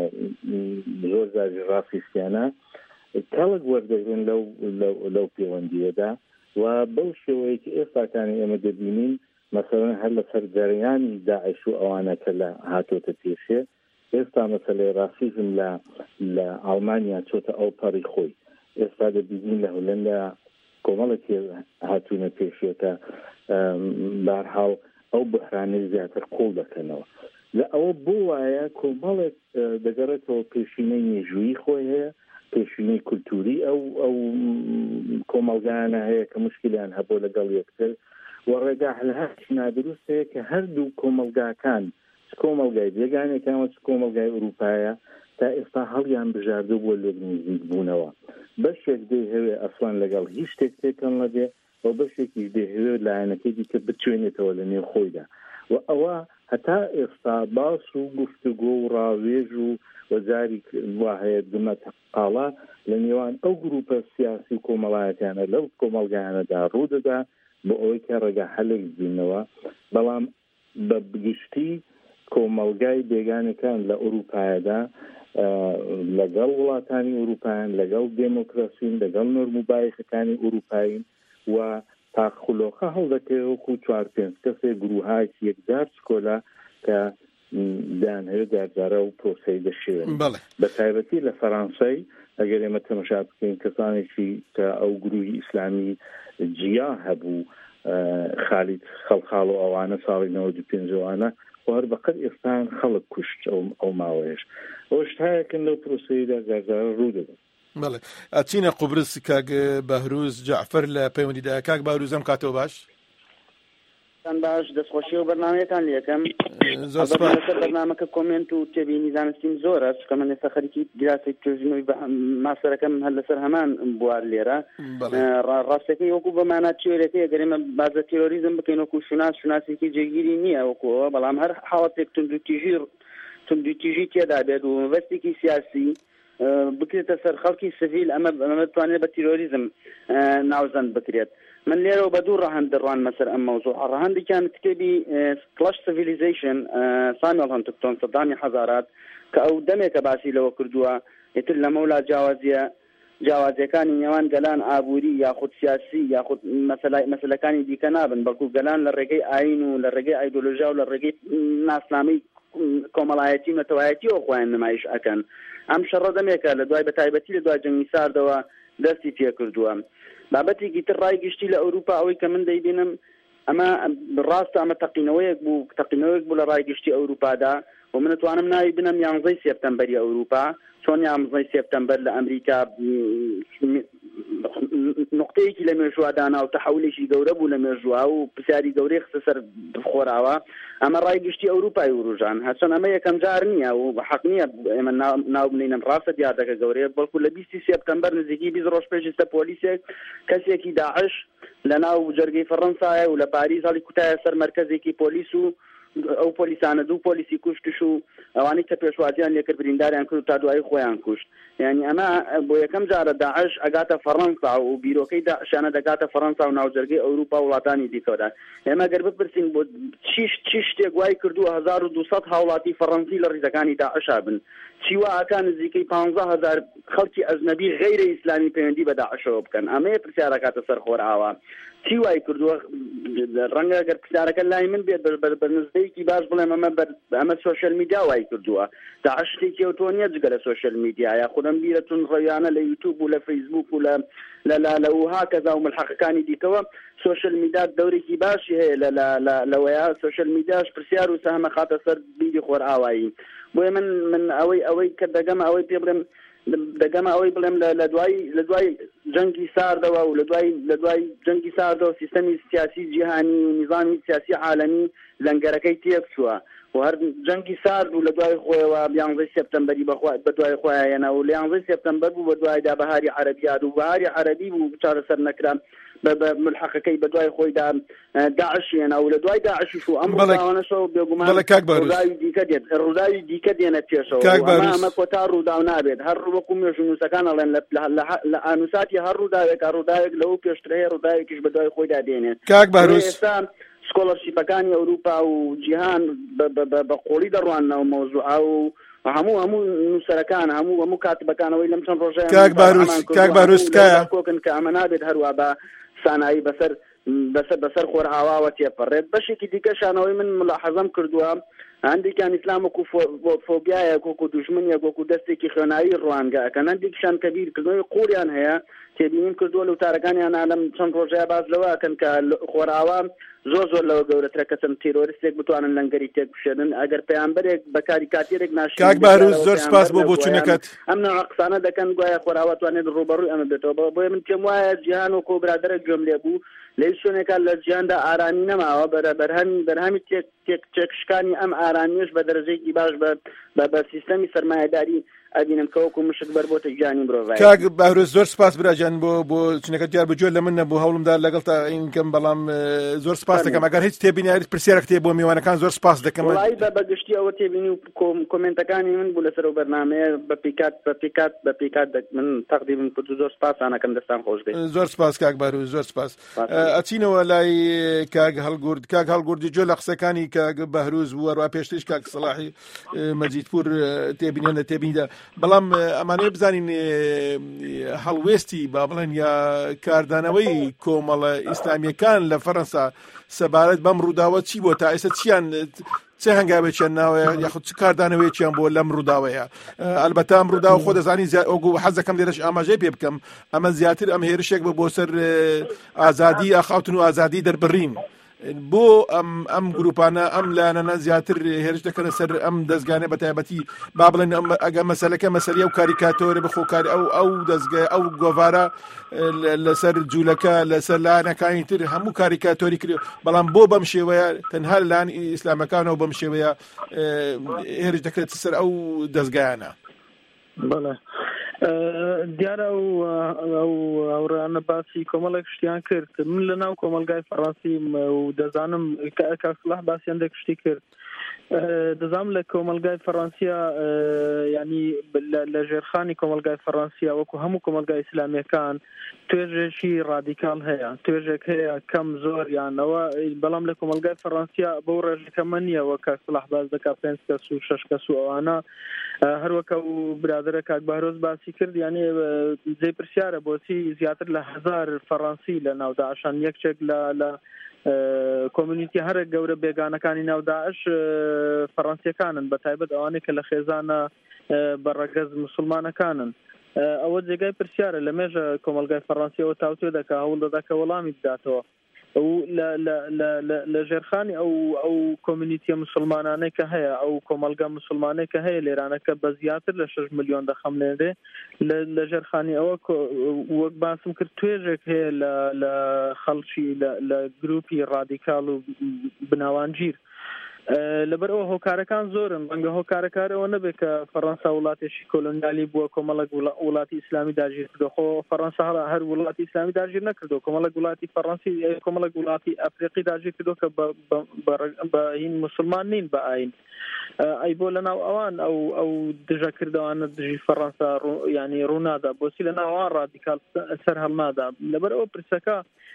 زۆر زاری ڕاستیانە کەڵک وەردەگرن لەو پەیوەندیەدا و بەو شێوەیە کە ئێستاکانی ئێمە دەبینین مەسەڵەن هەر لە سەرجەریانی داعش و ئەوانە کە لە هاتۆتە پێشێ ئێستا مەسەلەی ڕاسیزم لە لە ئەڵمانیا چۆتە ئەو پەڕی خۆی ئێستا دەبینین لە هۆلەندا کۆمەڵێک هاتوونە پێشێتە بەرحاڵ ئەو بحرانەی زیاتر قوڵ دەکەنەوە لە ئەوە بۆ وایە کۆمەڵێک دەگەڕێتەوە پێشینەی مێژوویی خۆی هەیە پێشینەی کولتوری ئەو ئەو کۆمەلگانە هەیە کە مشکلیان هەبوو لەگەڵ یەکتر و ڕێگا هەلهاتی نادروست هەیە کە هەردوو کۆمەلگاکان کۆمەلگای بێگانێکان و کۆمەلگای ئوروپایە تا ئێستا هەڵیان بژاردە بۆ لێک نزیک بوونەوە بەشێک دێ هەوێ ئەسڵان لەگەڵ هیچ شتێک تێکەڵ نەبێ و بەشێکیش دێ هەوێ لایەنەکەی کە بتوێنێتەوە لە نێو خۆیدا و ئەوە هەتا ئێستا باس و گفتوگۆ و ڕاوێژ و وەزاری وا هەیە دمە تەقاڵا لە نێوان ئەو گروپە سیاسی و کۆمەڵایەتیانە لەو کۆمەلگایانەدا ڕوودەدا بۆ ئەوەی کە ڕێگا هەلێک بینەوە بەڵام بە گشتی کۆمەلگای بێگانەکان لە ئوروپایەدا لەگەڵ وڵاتانی ئوروپایان لەگەڵ دێمۆکراسین لەگەڵ نۆرم و بایخەکانی ئوروپاین و تاقلۆخە هەڵدەکەوە وەکو چوار پێنج کەسێ گروهایکی یەکجار چکۆلا کە دایان هەیە جارجارە و پرۆسەی دەشێن بە تایبەتی لە فەرانسای ئەگەر ئێمە تەماشا بکەین کەسانێکی کە ئەو گروهی ئیسلامی جیا هەبوو خالید خەڵخاڵ و ئەوانە ساڵی نەوەد و پێنجەوانە هەر بەقەت ئێستان خەڵک کوشت ئەو ماوەیەش ئەو شتایەکن لەو پرۆسەیەدا جارجارە ڕوو دەدەن بەڵێ ئەچینە قوبرس کاک بەهروز جعفەر لە پەیوەندیدا کاک بەهروز ئەم کاتەوە باش باش دەستخۆشی و بەرنامەیەتان لەکەم لەسەر بەرنامەکە کۆمنت و تێبینی زانستیم زۆرە چکە من ئێستا خەریکی گراسی توژنەوەی ماسەرەکەم هەر لەسەر هەمان بوار لێرە ڕاستەکەی وەکو بەمانە تیۆرەکەی ئەگەر ئێمە بازە تیۆریزم بکەین وەکو شوناس شوناسێکی جێگیری نییە وەکوەوە بەڵام هەر حاڵەتێک توندوتیژی توندوتیژی تێدا بێت و مەبەستێکی سیاسی بکرێتە سەر خەڵکی سڤیل ئەمە ئەمە بتوانێت بە تیرۆریزم ناوزەند بکرێت من لێرە بە دوو ڕەهەند دەڕوان مەسەر ئەم مەوزوع ڕەهەندێکیان کتێبی کلاش سیڤیلیزیشن ساموێل هانتینگتۆن سەدامی حەزارات کە ئەو دەمێکە باسی لەوە کردووە ئیتر لە مەولا جیاوازیە جیاوازیەکانی نێوان گەلان ئابووری یاخود سیاسی یاخود مەسەلەکانی دیکە نابن بەڵکو گەلان لە ڕێگەی ئاین و لە ڕێگەی ئایدۆلۆژیا و لە ڕێگەی ناسنامەی کۆمەڵایەتی نەتەوایەتی ئەو خۆیان نمایش ئەکەن ئەم شەڕە دەمێکە لە دوای بەتایبەتی لە دوای جەنگی ساردەوە دەستی پێ کردووە بابەتێکی تر ڕای گشتی لە ئەوروپا ئەوەی کە من دەیبینم ئەمە ڕاستە ئەمە تەقینەوەیەک بوو تەقینەوەیەک بوو لە ڕای گشتی ئەوروپادا و من دەتوانم ناوی بنەم یانزەی سێپتەمبەری ئەوروپا چۆن یانزەی سێپتەمبەر لە ئەمریکا نقطەیەکی لە مێژووادانا و تەحولێکی گەورە بوو لە مێژووا و پرسیاری گەورەی خستە سەر خۆراوە ئەمە ڕای گشتی ئەوروپای وروژان هەچەند ئەمە یەکەم جار نییە و حەق نییە ئێمە ناو بنینم ڕاستە دیاردەکە گەورەیە بەڵکو لە بیستی سێپتەمبەر نزیکی بیست ڕۆژ پێش ئێستا پۆلیسێک کەسێکی داعش لەناو جەرگەی فەڕەنسایە و لە پاریس هەڵی کوتایە سەر مەرکەزێکی پۆلیس و ئەو پۆلیسانە دوو پۆلیسی کوشتش و ئەوانەی کە پێشوازیان لێکرد برینداریان کرد و تا دوایی خۆیان کوشت. یعنی ئەمە بۆ یەکەم جارە داعش ئەگاتە فەڕەنسا و بیرۆکەی داعشانە دەگاتە فەڕەنسا و ناوجەرگەی ئەوروپا و وڵاتانی دیکەوەدا. ئێمە گەر بپرسین بۆ چیش چی شتێک وای کردووە هەزار و دووسەد هاوڵاتی فەڕەنسی لە ڕیزەکانی داعشا بن، چی وا ئەکان نزیکەی پانزە هەزار خەڵکی ئەجنەبی غەیرە ئیسلامی پەیوەندی بە داعشەوە بکەن. ئەمەیە پرسیارەکاتە سەر خۆرئاوا چی وای کردووە. ڕەنگە گەر پرسیارەکە لای من بێت بە نزدەیەکی باش بڵێم ئەمە ئەمە سۆشیال میدیا وای کردووە. داعش شتێکی ئەوتۆ نیە جگە لە سۆشیال میدیا یا خودم بیرەتون ڕێیانە لە یوتیوب و لە فەیسبوک و لە لە وهاکەزا و ملحەقەکانی دیکەوە سۆشیال میدیا دەورێکی باشی هەیە لەوەیە. سۆشیال میدیاش پرسیار و سەهمە خاتە سەر بیری خۆرئاوایی. بۆیە من من ئەوەی ئەوەی کە دەگەم ئەوەی پێ بڵێم دەگەم ئەوەی بڵێم لە دوای لە دوای جەنگی ساردەوە و لە دوای لە دوای جەنگی ساردەوە سیستەمی سیاسی جیهانی و نظامی سیاسی عالەمی لەنگەرەکەی تێکچووە و هەر جەنگی سارد و لە دوای خۆیەوە یانزەی سێپتەمبەری بە دوای خۆیانە و لە یانزەی سێپتەمبەر بوو بە دوایدا بەهاری عەرەبیات و بەهاری عەرەبی بوو چارەسەر نەکرا بە ملحەقەکەی بە دوای خۆیدا داعشیێنە و لە دوای داعشیش و ئەم ڕووداوانەشەوە بێگومان ڕووداوی دیکە دێت ڕووداوی دیکە دێنە پێشەوە. ئەمە کۆتا ڕووداو نابێت. هەر وەکو مێژونووسەکان ئەڵێن لە ئانووساتی هەر ڕووداوێک ڕووداوێک لەو پێشترەیە ڕووداوێکیش بە دوای خۆیدا دێنێت. ئێستا سکۆلەرشیپەکانی ئەوروپا و جیهان بە قۆڵی دەڕوانەوە مەوزوعا و هەموو هەموو نووسەرەکان هەموو هەموو کاتبەکانەوەی لەم چەند ڕۆژەیە کاک باروسکایە کۆکن کە ئەمە نابێت هەروە بە سانایی بەسەر بەسەر بەسەر خۆرئاواوە تێپەڕێت. بەشێکی دیکەشانەوەی من ملاحەزەم کردووە هەندێکیان ئیسلام وەکو فۆبیایە وەکو دوژمنیە وەکو دەستێکی خوێناوی ڕوانگەکەن هەندێکیشان کە بیرکردنەوەی قوڵیان هەیە تێبینیم کردووە لە وتارەکانیان لەم چەند ڕۆژەیە باس لەوەکەن کە خۆرئاوا زۆر زۆر لەوە گەورەترە کە چەند تیرۆریستێک بتوانن لەنگەری تێک بشێنن ئەگەر پەیامبەرێک بەکاری کاتێرێک ناشی. کاک باروس زۆر سپاس بۆ بۆچوونەکەت. ئەم نەوە قسانە دەکەن گوایە خۆرئاوا توانێت ڕوبەڕووی ئەمە بێتەوە. بۆیە من پێم وایە جیهان وەکو برادەرە گوێم لێ بوو لە هیچ شوێنێکە لە جیهاندا ئارامی نەماوە بەرهەمی بەرهەمی تێکشکانی ئەم ئارامێش بە دەرەجەیەکی باش بە سیستەمی سەرمایەداری ئەبینم کەوەکو مشک بەر بۆ تەجانی مرۆڤ. کاک باروس زۆر سپاس براجان بۆ بۆ چنەکە دیار بجوێ لە من نەبوو هەوڵمدا لەگەڵ تا ئینکەم بەڵام زۆر سپاس دەکەم. ئەگەر هیچ تێبینی پرسیارێک تێ بۆ میوانەکان زۆر سپاس دەکەم. وڵای بە گشتی ئەوە تێبینی و کۆمنتەکانی من بوو لەسەر و بەرنامەیە بە پیکات بە پیکات بە پیکات من تەقدیمم کرد و زۆر سپاسانەکەم دەستان خۆش بێت. زۆر سپاس کاک باروس زۆر سپاس. ئەچینەوە لای کاک هەڵگورد. کاک هەڵگوردی جۆ لە قسەکانی کاک بەهروز بوو هەروە پێشترش کاک سەلاحی مەجیدپور تێبینێن لە تێبینیدا. بەڵام ئەمانەیە بزانین هەڵوێستی با بڵێن یا کاردانەوەی کۆمەڵە ئیسلامیەکان لە فەڕەنسا سەبارەت بەم ڕووداوە چی بۆ تا ئێستا چیان چه هەنگاوێکیان ناوەیە یاخود چ کاردانەوەیەکیان بۆ لەم ڕووداوەیە. ئەلبەتە ئەم ڕووداوە خۆ دەزانی ئەوگو حەزەکەم لێرەش ئاماژەی پێ بکەم ئەمە زیاتر ئەم هێرشێک بە بۆ سەر ئازادی ئاخاوتن و ئازادی دەربڕین. بۆ ئەم ئەم گروپانە ئەم لایەنە زیاتر هێرش دەکەنە سەر ئەم دەستگانە بە تایبەتی با بڵێن ئەگە مەسەلەکە مەسەلیە و کاریکاتۆرە بخۆکاری ئەو ئەو دەستگای ئەو گۆڤارە لەسەر جوولەکە لەسەر لایەنەکانی تر هەموو کاریکاتۆری کرد. بەڵام بۆ بەم شێوەیە تەنها لایەن ئیسلامەکانەوە بەم شێوەیە هێرش دەکرێت سەر ئەو دەستگایانە. بەڵێ دیارە ئەو ئەوڕانە باسی کۆمەڵێک شتیان کرد. من لە ناو کۆمەلگای فەڕەنسی و دەزانم کاک سەلاح باسییان دەکشتی کرد. دەزانم لە کۆمەلگای فەڕەنسیا ینی لە ژێرخانی کۆمەلگای فەڕەنسیا وەکو هەموو کۆمەلگای ئیسلامیەکان توێژێکی ڕادیکال هەیە، توێژێک هەیە کەم زۆر یانەوە. بەڵام لە کۆمەلگای فەڕەنسیا بەو ڕێژەکە منیەوە کاک سەلاح باس دەکات پێنج کەس و شەش کەس و ئەوانە هەروەکە و برادرە کاک باهرۆز باسی کرد یعنی جێ پرسیارە بۆچی زیاتر لە هەزار فەڕەنسی لە ناو داعشان یەکێک لە کۆمیونیتی هەرە گەورە بێگانەکانی ناو داعش فەڕەنسیەکانن بە تایبەت ئەوانەی کە لە خێزانە بەڕەگەز مسلمانەکانن. ئەوە جێگای پرسیارە لە مێژە کۆمەلگای فەڕەنسیەوە تاوتێ دەکا هەوڵ دەدا کە وەڵامی بداتەوە لە ژێرخانی ئەو ئەو کۆمیونیتیە مسلمانانەی کە هەیە ئەو کۆمەلگا مسلمانەی کە هەیە لێرانەکە بە زیاتر لە شەش ملیۆن دەخەملێنرێ لە ژێرخانی ئەوە وەک باسم کرد توێژێک هەیە لە خەڵکی لە گروپی ڕادیکال و بناوانگیر لەبەر ئەوە هۆکارەکان زۆرن بەنگە هۆکارەکارەوە نەبێت کە فەڕەنسا وڵاتێکی کۆلۆنیالی بووە کۆمەڵک وڵاتی ئیسلامی داگیر کردو خۆ فەڕەنسا هەر وڵاتی ئیسلامی داگیر نەکردو کۆمەڵک وڵاتی فەڕەنسی کۆمەڵک وڵاتی ئەفریقی داگیر کردو کە بە هین مسلمان نین بە ئاین ئەی بۆ لەناو ئەوان ئەو ئەو دژە کردەوانە دژی فەڕەنسا ینی ڕوونادا بۆچی لەناو ئەوان ڕادیکال سەر هەڵنادا لەبەر ئەوە پرسەکە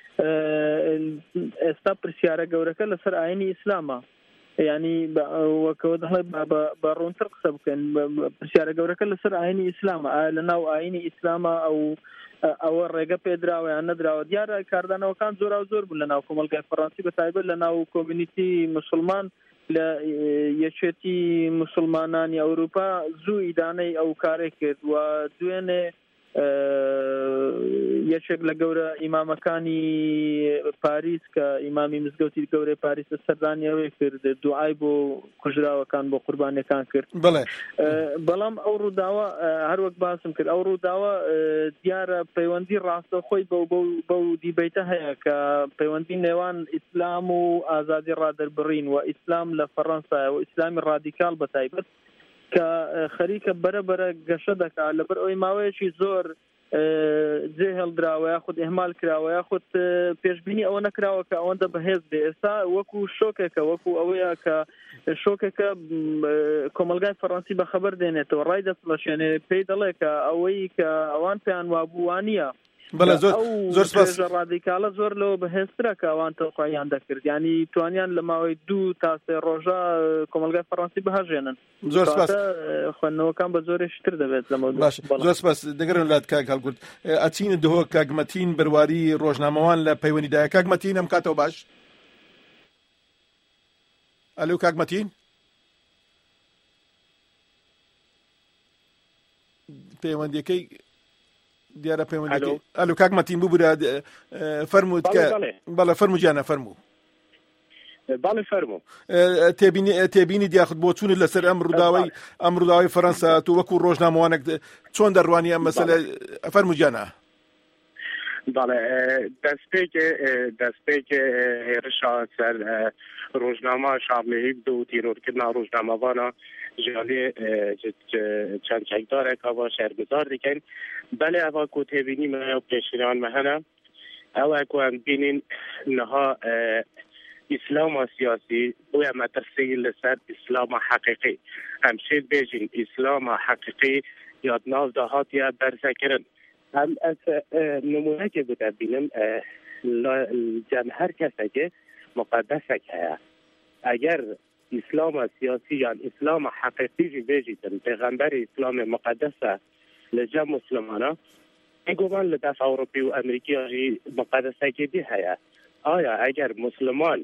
ئێستا پرسیارە گەورەکە لەسەر ئاینی ئیسلامە ینی وەکەوە دەڵێ بە ڕوونتر قسە بکەن پرسیارە گەورەکە لەسەر ئاینی ئیسلامە لەناو ئاینی ئیسلامە ئەو ئەوە ڕێگە پێدراوە یان نەدراوە دیارە کاردانەوەکان زۆرا زۆر بوون لەناو کۆمەلگای فەڕەنسی بەتایبەت لەناو کۆمیونیتی مسلمان لە یەکێتی مسلمانانی ئەوروپا زوو ئیدانەی ئەو کارێک کرد و دوێنێ یەکێک لە گەورە ئیمامەکانی پاریس کە ئیمامی مزگەوتی گەورەی پاریس سەردانیەوەی کرد دوعای بۆ کوژراوەکان بۆ قوربانیەکان کرد بەڵام ئەو ڕووداوە هەروەک باسم کرد ئەو ڕووداوە دیارە پەیوەندی ڕاستەخۆی بەو دیبەیتە هەیە کە پەیوەندی نێوان ئیسلام و ئازادی ڕادەربڕین و ئیسلام لە فەڕەنسایە و ئیسلامی ڕادیکال بەتایبەت کە خەریکە بەرەبەرە گەشە دەکات لەبەر ئەوەی ماوەیەکی زۆر جێ هەڵدراوە یاخود ئێمال کراوە یاخود پێشبینی ئەوە نەکراوە کە ئەوەندە بەهێز بێ ئێستا وەکو شۆکێکە وەکو ئەوەیە کە شۆکێکە کۆمەلگای فەڕەنسی بەخەبەر دێنێتەوە ڕای دەسڵەشێنێ پێی دەڵێ کە ئەوەی کە ئەوان پێیان وابووانیە بەڵێ زۆر زۆر سپاس ڕادیکالە زۆر لەوە بەهێزترە کە ئەوان تەوقعیان دەکرد ینی توانیان لە ماوەی دوو تا سێ ڕۆژە کۆمەلگای فەڕەنسی بەهەژێنن زۆر سپاس خوێندنەوەکان بە زۆرێشتر دەبێت لەمە زۆر سپاس دەگەرن لات کاک هەڵگورد ئەچینە دهۆ کاگمەتین بڕواری ڕۆژنامەوان لە پەیوەندیدایە کاگمەتین ئەم کاتەوە باش ئەلو کاگمەتین پەیوەندیەکەی دیارە پەیوەندی ئەلو کاگمەتین بوو فەرمووت کە بەڵێ فەرموو گیانە فەرموو باڵێ فەرموو تێبینی دیاخت بۆ چوونت لەسەر ئەم ڕووداوەی ئەم ڕووداوەی فەڕەنسا تو وەکو ڕۆژنامەوانێک چۆن دەڕوانی ئەم مەسەلە فەرموو گیانە بەڵێ دەستپێکێ دەستپێکێ هێرشا سەر ڕۆژنامە شابلەیەک بوو و تیرۆرکردنا ڕۆژنامەوانە ژیانێ چەند چەکدارێکا بە شەرگزار دیکەن بەلێ ئەوە کو تێبینی مە و پێشیرانمە هەنە ئەوە کو ئەم بینین نەها ئیسلاما سیاسی بۆیە مەترسی لەسەر ئیسلاما حەقیقی ئەم شێت بێژین ئیسلاما حەقیقی یادناو داهاتیە بەرزەکردن ئەم نمونەکێ بوو بینم جەم هەر کەسێکێ مقدسێک هەیە ئەگەر ئیسلاما سیاسی یان ئیسلاما حەقیقی بێژیتن پێغەمبەری ئیسلامی مقدسە لە جەم مسلمانە ئەگومان لە دەف ئەوروپی و ئەمریکیاژی مقدسێکی دی هەیە ئایا ئەگەر مسلمان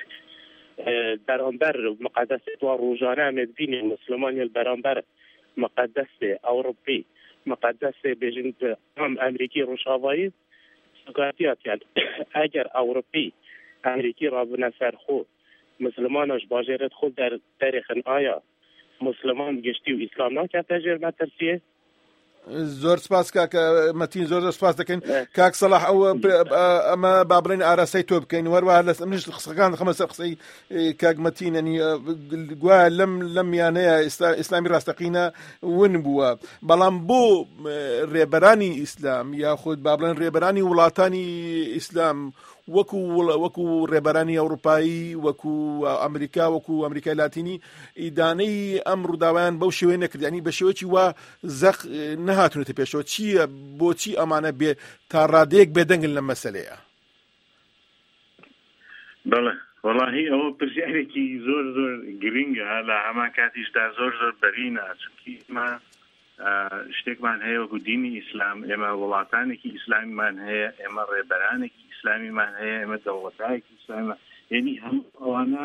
بەرامبەر مقدسێ توا ڕۆژانە ئەمێ بینی مسلمانی بەرامبەر مقدسێ ئەوروپی مقدسێ بێژین ئەم ئەمریکی ڕۆژاوایی سوکاتیاتیان ئەگەر ئەوروپی ئەمریکی ڕابنە سەر خۆ مسلمانش باژێرت خۆ در تاریخن ئایا مسلمان گشتی و ئیسلام ناکاتە ژێر مەترسیە زۆر سپاس کاکە مەتین زۆر زۆر سپاس دەکەین کاک سەلاح ئەوە ئەمە با بڵێن ئاراستەی تۆ بکەین وەروە لەس منیش قسەکان دەخەمە سەر قسەی کاک مەتین ئەنی گوایە لەم لەم میانەیە ئیسلامی ڕاستەقینە ون بووە بەڵام بۆ ڕێبەرانی ئیسلام یاخود با بڵێن ڕێبەرانی وڵاتانی ئیسلام وەکو وەکو ڕێبەرانی ئەوروپایی وەکو ئەمریکا وەکو ئەمریکای لاتینی ئیدانەی ئەم ڕووداوایان بەو شێوەیە نەکرد ینی بە شێوەیەکی وا زەق نەهاتونێتە پێشەوە چییە بۆچی ئەمانە بێ تا ڕادەیەک بێدەنگن لەم مەسەلەیە بەڵێ وەڵاهی ئەوە پرسیارێکی زۆر زۆر گرنگە لە هەمان کاتیشدا زۆر زۆر بەرینە چونکی ئێمە شتێکمان هەیە وەکو دینی ئیسلام ئێمە وڵاتانێکی ئیسلامیمان هەیە ئێمە ڕێبەرانێکی ئیسلامیمان هەیە ئێمە دەوڵەتایەکی ئیسلامیمان یعنی هەموو ئەوانە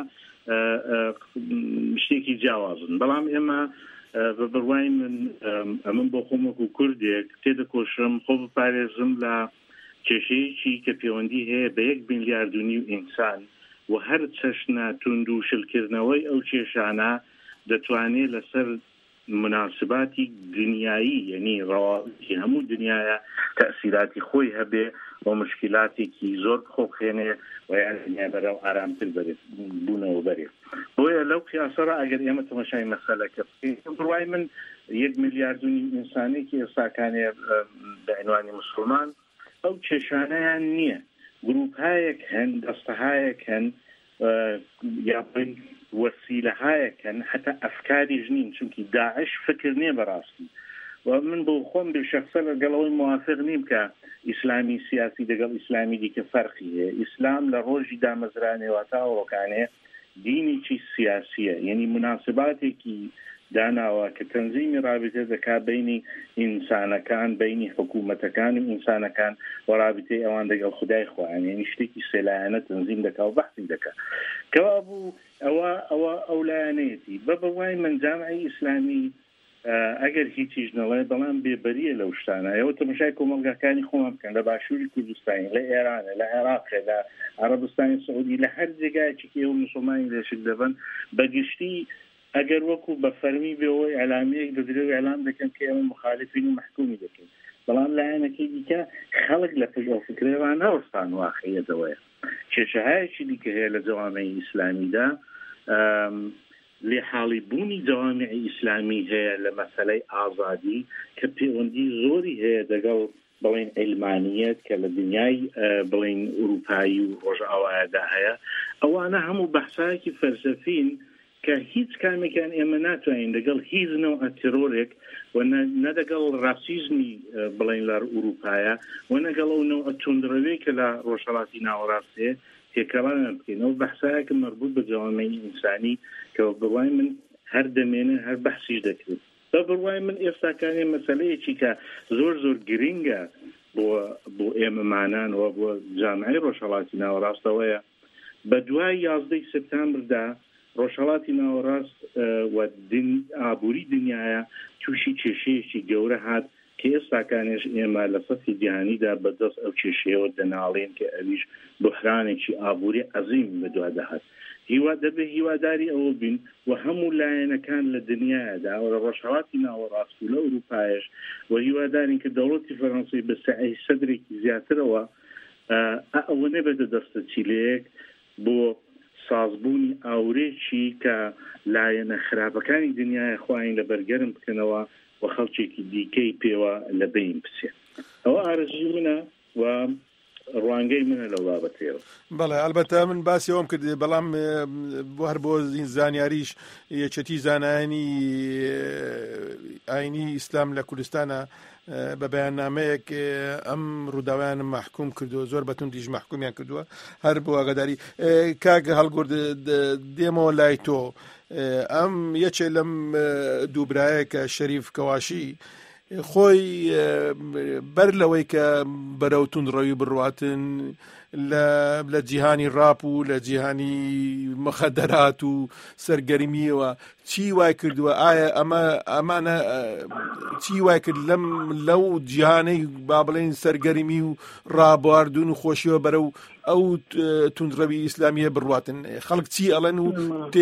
شتێکی جیاوازن بەڵام ئێمە بە بڕوای من ئەمن بۆ خۆم وەکو کوردێک تێدەکۆشم خۆ بپارێزم لە کێشەیەکی کە پەیوەندی هەیە بە یەک میلیارد و نیو ئینسان و هەر چەشنە توند و شلکردنەوەی ئەو کێشانە دەتوانێت لەسەر مناسباتی دنیایی یعنی ڕەواڵەتی هەموو دنیاە تەئسیراتی خۆی هەبێ و مشکلاتێکی زۆر خۆخێنێ و یان بەرەو ئارامتر بوونەوە بەرێ بۆیە لەو قیاسەرە ئەگەر ئێمە تەماشای مەسەلەکە بڕوای من یەک میلیاردونی ئینسانێکی ئێستاکانێ بە عنوانی مسلمان ئەو کێشانەیان نییە گروپهایەک هەن دەستەهایەک هەن یاڵین وەسیلەهایەکەن حتا ئەفکاریش نین چونکی داعش فکر نییە بەڕاستی و من بۆ خۆم بشەخسە لەگەڵەوەی موافق نیم کە ئیسلامی سیاسی لەگەڵ ئیسلامی دیکە فەرقی هەیە ئیسلام لە ڕۆژی دامەزرانێەوە تا ئەوڕۆکانەیە دینێکی سیاسیە یعنی مناسباتێکی داناوە کە تەنزیمی رابطە دەکا بینی ئینسانەکان بینی حکوومەتەکان و ئینسانەکان و رابطەی ئەوان دەگەڵ خودای خوان یعنی شتێکی سێلایەنە تەنزیم دەکا و بەحثی دەکا کەوا بوو ئەوە ئەوە ئەولایەنەیەتی بە بەوای من جامعی ئیسلامی ئەگەر هیچیش نەڵێ بەڵام بێبەریە لەو شتانە ئەوە تەماشای کۆمەلگاکانی خۆمان بکەن لە باشووری کوردستانی لە ئێرانە لە عێراقە لە عەرەبستانی سعودی لە هەر جێگایەکی ئێوە مسلمانی لێشت دەبن بەگشتی ئەگەر وەکو بە فەرمی بێەوەی ئەلامەیەک دەدرێت و ئەلام دەکەن کە ئێمە مخالفین و محکومی دەکەین بەڵام لایەنەکەی دیکە خەڵک لە پشت ئەو فکرێوان نەوەستان واقعیەتەوەیە کێشەهایەکی دیکە هەیە لە جەوامعی ئیسلامیدا لێ حاڵی بوونی جەوامعی ئیسلامی هەیە لە مەسەلەی ئازادی کە پەیوەندی زۆری هەیە دەگەڵ بڵین علمانیت کە لە دنیای بڵین ئوروپایی و ڕۆژئاوایەدا هەیە ئەوانە هەموو بەحسایەکی فەلسەفین کە هیچ کامێکیان ئێمە ناتوانین لەگەڵ هیچ نەوع تیرۆرێک و نەدەگەڵ ڕاسیزمی بڵین لە ئوروپایە و نەگەڵ ئەو نەوع توندڕەوەی کە لە ڕۆژهەڵاتی ناوەڕاستەیە تێکەڵان بکەینەوە بەحسایەکە مربوط بە جەوامعی ئینسانی کە بڕوای من هەر دەمێنێ هەر بەحسیش دەکرێت بە بڕوای من ئێستاکانی مەسەلەیەکی کە زۆر زۆر گرینگە بۆ بۆ ئێمەمانانەوە بۆ جامعەی ڕۆژهەڵاتی ناوەڕاستەوەیە بە دوای یازدەی سپتامبردا ڕۆژهەڵاتی ناوەڕاست و ئابووری دنیاە تووشی کێشەیەکی گەورە هات کە ئێستاکانیش ئێمە لە سەفی جیهانیدا بەدەست ئەو کێشەیەوە دەناڵێن کە ئەویش بحرانێکی ئابووری عەزیم بەدوا دەهات هیوا دەبێ هیواداری ئەوە بین و هەموو لایەنەکان لە دنیادا و لە ڕۆژهەڵاتی ناوەڕاست و لە ئوروپایش و هیوادارین کە دەوڵەتی فەڕەنسای بە سعی سەدرێکی زیاترەوە ئەوە نەبێتە دەستە چیلەیەک بۆ سازبوونی ئاورێکی کە لایەنە خراپەکانی دنیای خواین لە بەرگەرم بکەنەوە و خەڵکێکی دیکەی پێوە لە بین بچێ ئەوە ئارەزوی منە و ڕوانگەی منە لەو بابەتەوە بەڵێ ئەلبەتە من باسی ئەوم کرد بەڵام بۆ هەر بۆ زانیاریش یەکێتی زانایانی ئاینی ئیسلام لە کوردستانە بە بەیاننامەیەک ئەم ڕووداویانم محکوم کردووە زۆر بەتوندیش محکومیان کردووە هەر بۆ ئاگاداری کاکە هەڵگورد دێمەوە لای تۆ ئەم یەکێ لەم دووبرایە کە شەریف کەواشی خۆی بەر لەوەی کە بەرەو توندڕەوی بڕواتن لە جیهانی ڕاپ و لە جیهانی مەخەدەرات و سەرگەرمیەوە چی وای کردووە ئایا ئەمە ئەمانە چی وای کرد لەم لەو جیهانەی با بڵێن سەرگەرمی و ڕابواردون و خۆشیەوە بەرەو ئەو توندڕەوی ئیسلامیە بڕواتن خەڵک چی ئەڵێن و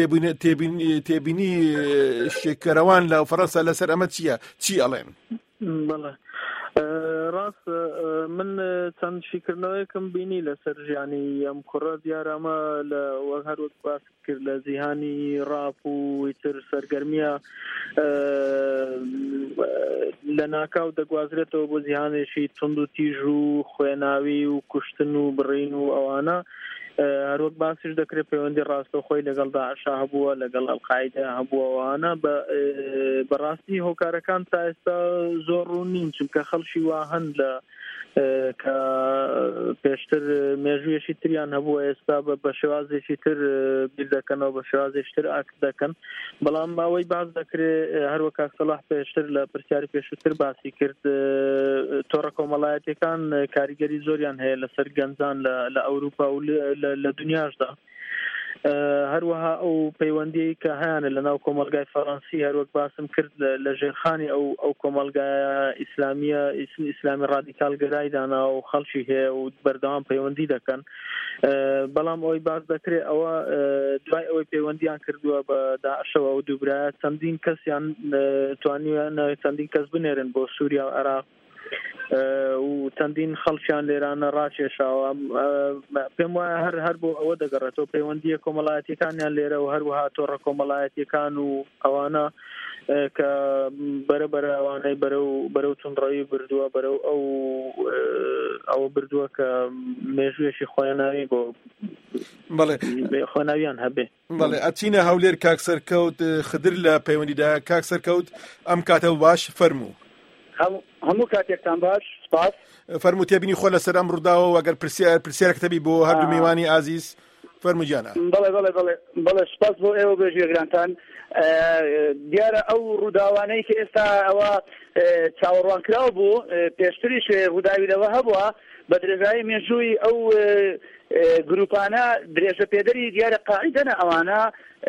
تێبینی شێکەرەوان لە فەڕەنسا لەسەر ئەمە چییە چی ئەڵێن بەڵێ ڕاست من چەند فکردنەوەیەکم بینی لەسەر ژیانی ئەم کوڕە دیارەمە لە وەک هەروەک باس کرد لە جیهانی ڕاپ و ئیتر سەرگەرمیە لە ناکاو دەگوازرێتەوە بۆ جیهانێکی تند و تیژ و خوێناوی و کوشتن و بڕین و ئەوانە هەروەک باسیش دەکرێت پەیوەندی ڕاستەوخۆی لەگەڵ داعشا هەبووە لەگەڵ ئەڵقاعیدا هەبووەوانە بەڕاستی هۆکارەکان تا ئێستا زۆر ڕوون نین چونکە خەڵکی وا هەن لە کە پێشتر مێژوویەکی تریان هەبووە ئێستا بە شێوازێکی تر بیر دەکەنەوە بە شێوازێکی تر ئاکت دەکەن بەڵام ماوەی باز دەکرێت هەروەک کاک سەلاح پێشتر لە پرسیاری پێشووتر باسی کرد تۆڕە کۆمەڵایەتیەکان کاریگەری زۆریان هەیە لەسەر گەنجان لە ئەوروپا و لە دنیاشدا هەروەها ئەو پەیوەندی کە هەیانە لە ناو کۆمەلگای فەڕەنسی هەروەک باسم کرد لە ژێرخانی ئەو ئەو کۆمەلگایە ئیسلامیە ئیسلامی ڕادیکال گەرایدانا و خەڵکی هەیە و بەردەوام پەیوەندی دەکەن بەڵام ئەوەی باس دەکرێت ئەوە دوای ئەوەی پەیوەندیان کردووە بە داعشەوە و دووبرایە چەندین کەسیان توانیوە چەندین کەس بنێرن بۆ سووریا و عێراق و چەندین خەڵکیان لێرانە ڕاکێشاوە پێم وایە هەر هەر بۆ ئەوە دەگەڕێتەوە پەیوەندیە کۆمەڵایەتیەکانیان لێرە و هەروەها تۆڕە کۆمەڵایەتیەکان و ئەوانە کە بەرە بەرە ئەوانەی بەرەو بەرەو چونڕەوی بردووە بەرەو ئەو ئەوە بردووە کە مێژوێشی خۆیاناوی بۆ بەڵێ خۆناویان هەبێ. بەڵێ ئەچینە هەولێر کاک سەرکەوت خدر لە پەیوەندیدا. کاک سەرکەوت ئەم کاتە باش فەرموو. هەموو کاتێکتان باش سپاس. فەرموو تێبینی خۆ لەسەر ئەم ڕووداوە ئەگەر پرسیار پرسیارەکەتەبی بۆ هەردوو میوانی ئازیز فەرموو گیانە. بەڵێ بەڵێ بەڵێ بەڵێ سپاس بۆ ئێوە بێژێگرانتان. دیارە ئەو ڕووداوانەی کە ئێستا ئەوە چاوەڕوان کراوە بوو پێشتریش ڕووداویەوە هەبووە بە درێژایی مێژووی ئەو گروپانە درێژە پێدەری دیارە قاعیدەنە ئەوانە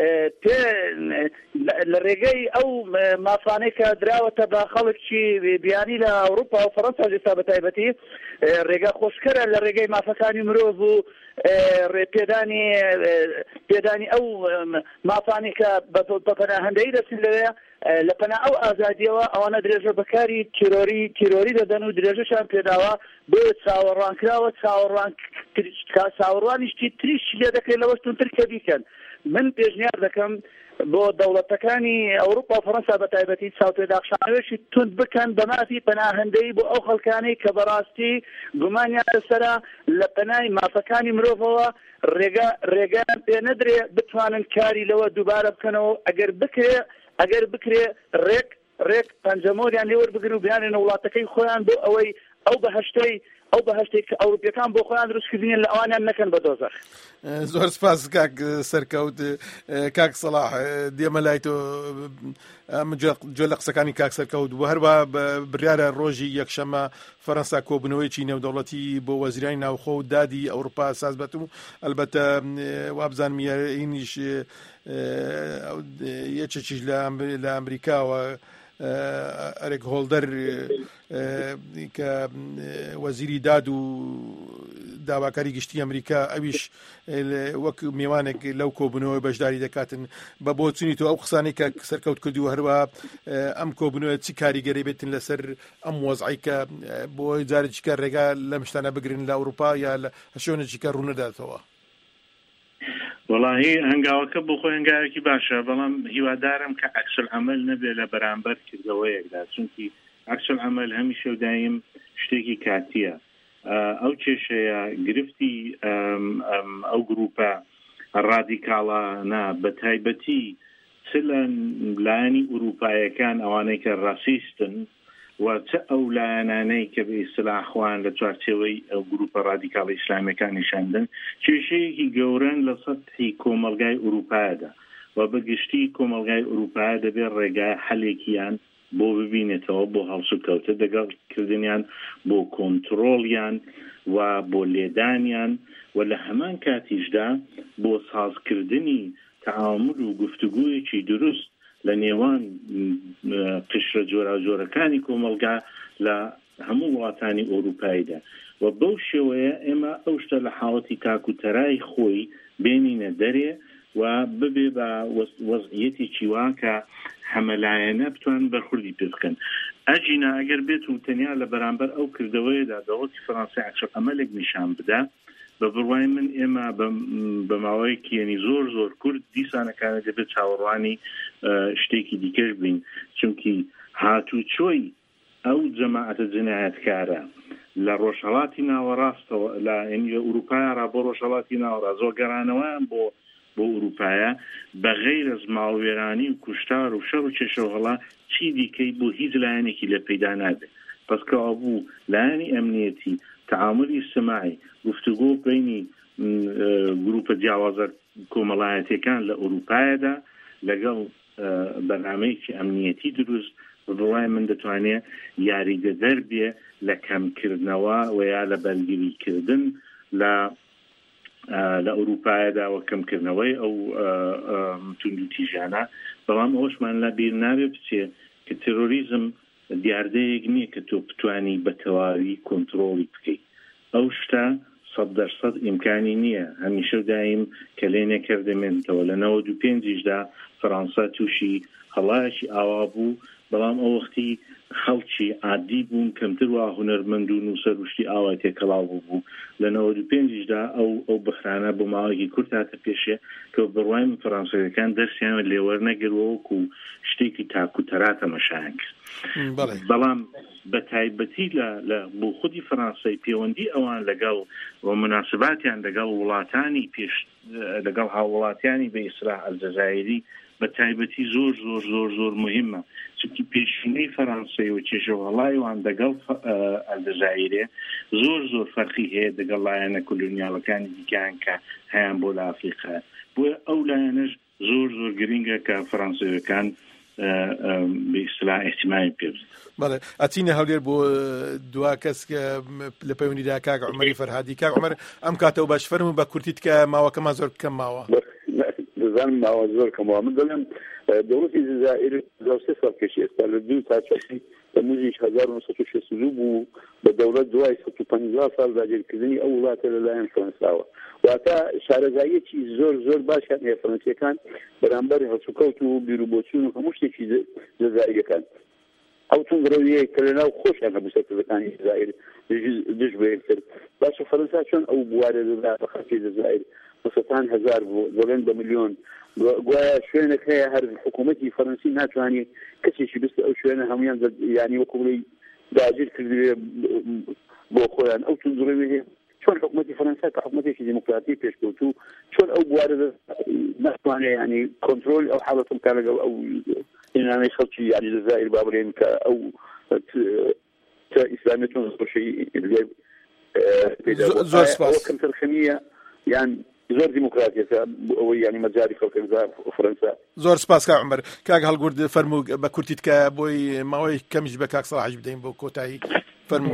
لە ڕێگەی ئەو مافانەی کە دراوەتە بە خەڵکی بیانی لە ئەوروپا و فەڕەنسا ئێستا بە تایبەتی ڕێگا خۆشکەرە لە ڕێگەی مافەکانی مرۆڤ و پێدانی پێدانی ئەو مافانی کە بە پەناهەندەیی دەچن لەوێ لە پەنا ئەو ئازادیەوە ئەوانە درێژە بەکاری تیرۆری تیرۆری دەدەن و درێژەشان پێداوە بۆ چاوەڕوانکراوە چاوەڕوان چاوەڕوانیشتی تریش لێ دەکرێت لەوەشتونتر کە بیکەن. من پێشنیار دەکەم بۆ دەوڵەتەکانی ئەوروپا و فەڕەنسا بە تایبەتی چاوپێداخشانەوەشی تند بکەن بە مافی پەناهەندەیی بۆ ئەو خەڵکانەی کە بەڕاستی گومانیان لەسەرە لە پەنای مافەکانی مرۆڤەوە ڕێگا ڕێگان پێ نەدرێ بتوانن کاری لەوە دووبارە بکەنەوە ئەگەر بکرێ ئەگەر بکرێ ڕێک ڕێک پەنجەمۆریان لێوەربگرن و بیانێنە وڵاتەکەی خۆیان بۆ ئەوەی ئەو بەهەشتەی ئەو بەهەشتێک کە ئەوروپیەکان بۆ خۆیان دروستکردنیان لە ئەوانیان نەکەن بە دۆزەخ. زۆر سپاس کاک سەرکەوت. کاک سەلاح دێمە لای تۆ جۆ لە قسەکانی کاک سەرکەوت بۆ هەروە بڕیارە ڕۆژی یەکشەمە فەڕەنسا کۆبنەوەیکی نێودەوڵەتی بۆ وەزیرانی ناوخۆ و دادی ئەوروپا ساز بێت و ئەلبەتە وابزانم ئینیش یەکێکیش لە ئەمریکاوە ئەرێک هۆڵدەر کە وەزیری داد و داواکاری گشتی ئەمریکا ئەویش وەک میوانێک لەو کۆبنەوەی بەشداری دەکاتن بە بۆ چنی تۆ ئەو قسانەی کە سەرکەوت کردو هەروە ئەم کۆبنەوە چی کاریگەری بێتن لەسەر ئەم وەزعی کە بۆ جارێکیکە ڕێگا لەم شتانە بگرن لە ئەوروپا یا لە شوێنێکیکە ڕوونەداتەوە. وڵاهی هەنگاوەکە بۆ خۆی هەنگاوێکی باشە بەڵام هیوادارم کە عەکسول عەمەل نەبێت لە بەرامبەر کردەوەیەکدا چونکی عەکسول عەمەل هەمیشە و دایم شتێکی کاتیە. ئەو کێشەیە گرفتی ئەو گروپە ڕادیکاڵانە بە تایبەتی چ لە لایەنی ئوروپایەکان ئەوانەی کە ڕاسیستن و چه ئەو لایەنانەی کە بە ئیسلاحوان لە چوارچێوەی ئەو گروپە ڕادیکاڵی ئیسلامیەکان نیشاندن کێشەیەکی گەورەن لە سەتحی کۆمەلگای ئوروپایەدا و بەگشتی کۆمەلگای ئوروپایە دەبێت ڕێگای حەلێکیان بۆ ببینێتەوە بۆ هەڵسوکەوتە دەگەڵ کردنیان بۆ کۆنتڕۆڵیان و بۆ لێدانیان و لە هەمان کاتیشدا بۆ سازکردنی تەعامل و گفتوگویەکی دروست لە نێوان قشرە جۆرا جۆرەکانی کۆمەلگا لە هەموو وڵاتانی ئۆروپاییدا و بەو شێوەیە ئێمە ئەو شتە لە حاڵەتی تاکوتەرای خۆی بێنینە دەرێ و ببێ بە وەزعیەتێکی وا کە هەمەلایەنە بتوان بەرخوردی پێ بکەن. ئەجینا ئەگەر بێت و تەنیا لە بەرامبەر ئەو کردەوەیەدا دەوڵەتی فەڕەنسای عەکسول عەمەلێک نیشان بدا بە بڕوای من ئێمە بە ماوەیەکی یەنی زۆر زۆر کورد دیسانەکانە دەبێت چاوەڕوانی شتێکی دیکەش بین چونکی هاتوچۆی ئەو جەماعەتە جنایەتکارە لە ڕۆژهەڵاتی ناوەڕاستەوە لە ئوروپایە بۆ ڕۆژهەڵاتی ناوەڕاست زۆرگەڕانەوەیان بۆ بۆ ئوروپایە بەغەیر از ماوێرانی و کوشتار و شەڕ و کێشەوهەڵا چی دیکەی بۆ هیچ لایەنێکی لە پەیدا نابێت پسکەوە بوو لایەنی ئەمنیەتی تعاملی اجتماعی گفتگۆ بینی گروپە جیاوازە کۆمەڵایەتیەکان لە ئوروپایەدا لەگەڵ بەرنامەیەکی ئەمنیەتی دروست بڕوای من دەتوانێت یاریدەدەر بێ لە کەمکردنەوە و یا لە بەرگریکردن لە لە ئوروپایەدا و کەمکردنەوەی ئەو توندوتیژانە بەڵام ئەوشمان لە بیر نابێ بچێ کە تێرۆریزم دیاردەیەک نییە کە تۆ بتوانی بە تەواوی کۆنتڕۆڵی بکەیت ئەو شتە سەد دەرسەد ئیمکانی نییە هەمیشە دایم کە لێ نەکردەمێنێتەوە لە نەوەد و پێنجیشدا فەڕەنسا تووشی هەڵایەکی ئاوا بوو بەڵام ئەو وەختی خەڵکی عادی بوون کەمتر وا هونەرمەند و نووسەر وشتی ئاوا تێکەڵاو بوو لە نەوەدو پێنجدا ئەو ئەو بەخرانە بۆ ماوەیەکی کورت هاتە پێشێ کە بڕوای فەڕەنسەکان دەرسیان لێوەرنەگرەوە و شتێکی تاکوتەرا تەماشایان کرد. بەڵام بە تایبەتی لە بۆ خودی فەڕەنسای پەیوەندی ئەوان لەگەڵ مناسباتیان لەگەڵ وڵاتانی پێش لەگەڵ هاوڵاتیانی بە ئیسراح ئەلجەزایری بە تایبەتی زۆر زۆر زۆر زۆر مهمە چونکی پێشینەی فەڕەنسای و چێژەوەڵایوان لەگەڵ ئەلجەزایرێ زۆر زۆر فەرقی هەیە لەگەڵ لایەنە کۆلۆنیاڵەکانی دیکەیان کە هەیان بۆ لە ئەفریقا بۆیە ئەو لایەنەش زۆر زۆر گرنگە کە فەڕەنساویەکان بە ئیسلاح احتیمامی پێ بدەن. بەڵێ ئەچینە هەولێر بۆ دوا کەس کە لە پەیوەندیدا کاک عومەری فەرهادی. کاک عومەر ئەم کاتەوە باش فەرموو بە کورتیت کە ماوەکەمان زۆر کەم ماوە. دەزانم ماوە زۆر کەمەوە. من دەڵێم دەوڵەتی جەزائیر سێ ساڵ کەشی ئێستا لە دوو تا چەسی تەموزی هەزار و نۆ سەد و شەست و دوو بوو بە دەوڵەت دوای سەد و پەنجا ساڵ داگیرکردنی ئەو وڵاتە لەلایەن فەرەنساوە. واتە شارەزاییەکی زۆر زۆر باشیان هەیە فەرەنسیەکان بەرامبەر هەڵسوکەوت و بیرروبۆچوون و هەموو شتێکی جەزائیرەکان. ئەو تونندڕەویەیە کە لەناو خۆشیان هەبوو سەرکردەکانی جەزائیر دژ بە یەکتر. باشە فەرەنسا چۆن ئەو بوارە دەدا بە خەڵکی جەزائیر بەسەدان هەزار بوو دەڵێن بە ملیۆن گوایە شوێنێک هەیە هەر حکوومەتی فەرەنسی ناتوانێت کەسێکی بستە ئەو شوێنە هەمویان یانی وەکوڵی داگیر کردوێ بۆ خۆیان. ئەو تونندڕەوی هەیە چۆن حکوومەتی فەرەنسا کە حکوومەتێکی دیموکراتی پێشکەوتوو چۆن ئەو بوارە ناتوانێت ینی کۆنتڕۆلی ئەو حاڵەتم کا لەگەڵ ئەو ئینانەی خەڵکی یانی جەزائیر با بڵێن کە ئەو ئیسلامیەتۆن زۆرشەی زۆر سپاس کەمتر خەمیە یان زۆر دیموکراتیەکە ئەوەی ینی مەجاری خەڵکی فەرەنسا. زۆر سپاس کاک عومەر. کاک هەڵگورد فەرموو بە کورتیت کە بۆی ماوەی کەمیش بە کاک سەلاح بدەین بۆ کۆتایی فەرموو.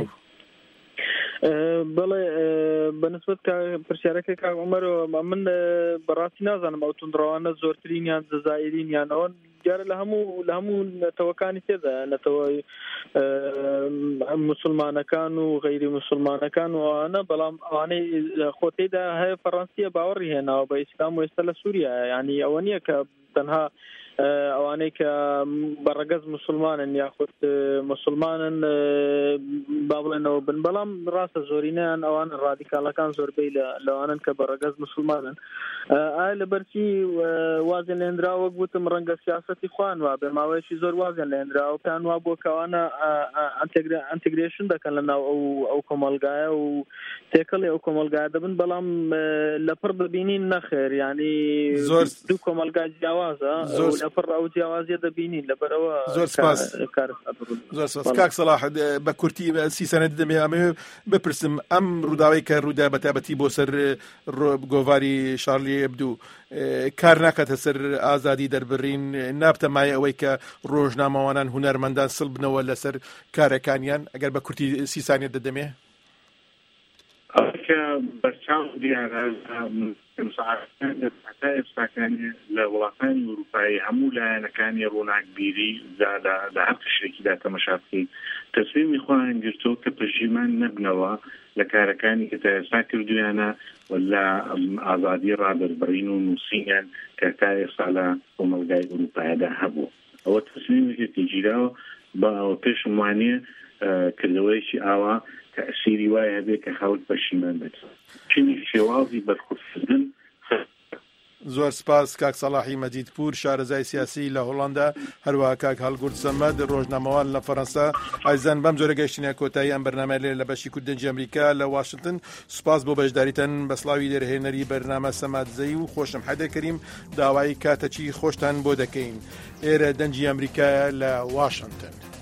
بەڵێ بەنسبەت پرسیارەکە کاک عومەرەوە من بەڕاستی نازانم ئەو توندڕەوانە زۆرترینیان جەزائیرینیان ئەوە دیارە لە هەموو لە هەموو نەتەوەکانی تێدا نەتەوەی مسلمانەکان و غەیری مسلمانەکان و ئەوانە بەڵام ئەوانەی خۆتەیدا هەیە فەڕەنسیە باوەڕی هێناوە بە ئیسلام و ئێستا لە سووریا ینی ئەوە نییە کە تەنها ئەوانەی کە بەڕەگەز مسلمانن یاخود مسلمانن با بڵێنەوە بن بەڵام ڕاستە زۆرینیان ئەوان ڕادیکالەکان زۆربەی لەوانن کە بەڕەگەز مسلمانن. ئایا لە بەرچی وازیان لێنراوە گوتم ڕەنگە سیاسەتی خوان وا بێ ماوەیەکی زۆر وازیان لێنراوە پێیان وا بۆ کەوانە ئەنتیگرێشن دەکەن لەناو ئەو کۆمەلگایە و تێکەڵی ئەو کۆمەلگایە دەبن بەڵام لەپڕ ببینین نەخێر ینی دوو کۆمەلگای جیاوازە لەپڕ ئەو جیاوازیە دەبینین لەبەرەوە. زۆر سپاس زۆر سپاس کاک سەلاح بە کورتی سی سەنەد دەمێ بپرسم ئەم ڕووداوەی کە ڕوودا بە تایبەتی بۆ سەر گۆڤاری شارلی ئێبدو کار ناکاتە سەر ئازادی دەربڕین نابتەمایە ئەوەی کە ڕۆژنامەوانان هونەرمەندان سڵ بنەوە لەسەر کارەکانیان ئەگەر بە کورتی سی سانیە دەدەمێ ئەوکە بەرچاو دیارە حتا ئێستاکانی لە وڵاتانی ئەوروپایی هەموو لایەنەکانی ڕۆناکبیری لە هەر قشرێکیدا تەماشا بکەیت تەسلیمی خۆیان گرتووە کە پەشیمان نەبنەوە لە کارەکانی کە تا ئێستا کردویانە ولا ئازادی ڕادەربڕین و نووسینیان کە تا ئێستا لە کۆمەلگای ئەوروپایەدا هەبوو. ئەوە تەسلیمێکی تێگیراوە بە ئەوە پێشم وانییە کردەوەیکی ئاوا تأثیری وایە هەبێ کە خەڵک پەشیمان بێت. چنی شێوازی بەرخوردکردن. زۆر سپاس کاک سەلاحی مەجیدپور شارەزای سیاسی لە هۆڵاندا هەروەها کاک هەڵگورد سەمەد ڕۆژنامەوان لە فەڕەنسا. ئایزان بەم جۆرە گەیشتنە کۆتایی ئەم بەرنامە لێ لە بەشی کوردنجی ئەمریکا لە واشنگتن. سوپاس بۆ بەشداریتەن بە سڵاوی دەرهێنەری بەرنامە سەمادزەی و خۆشم حەیدەر کەریم داوای کاتەچی خۆشتان بۆ دەکەین. ئێرە دەنجی ئەمریکا لە واشنگتن.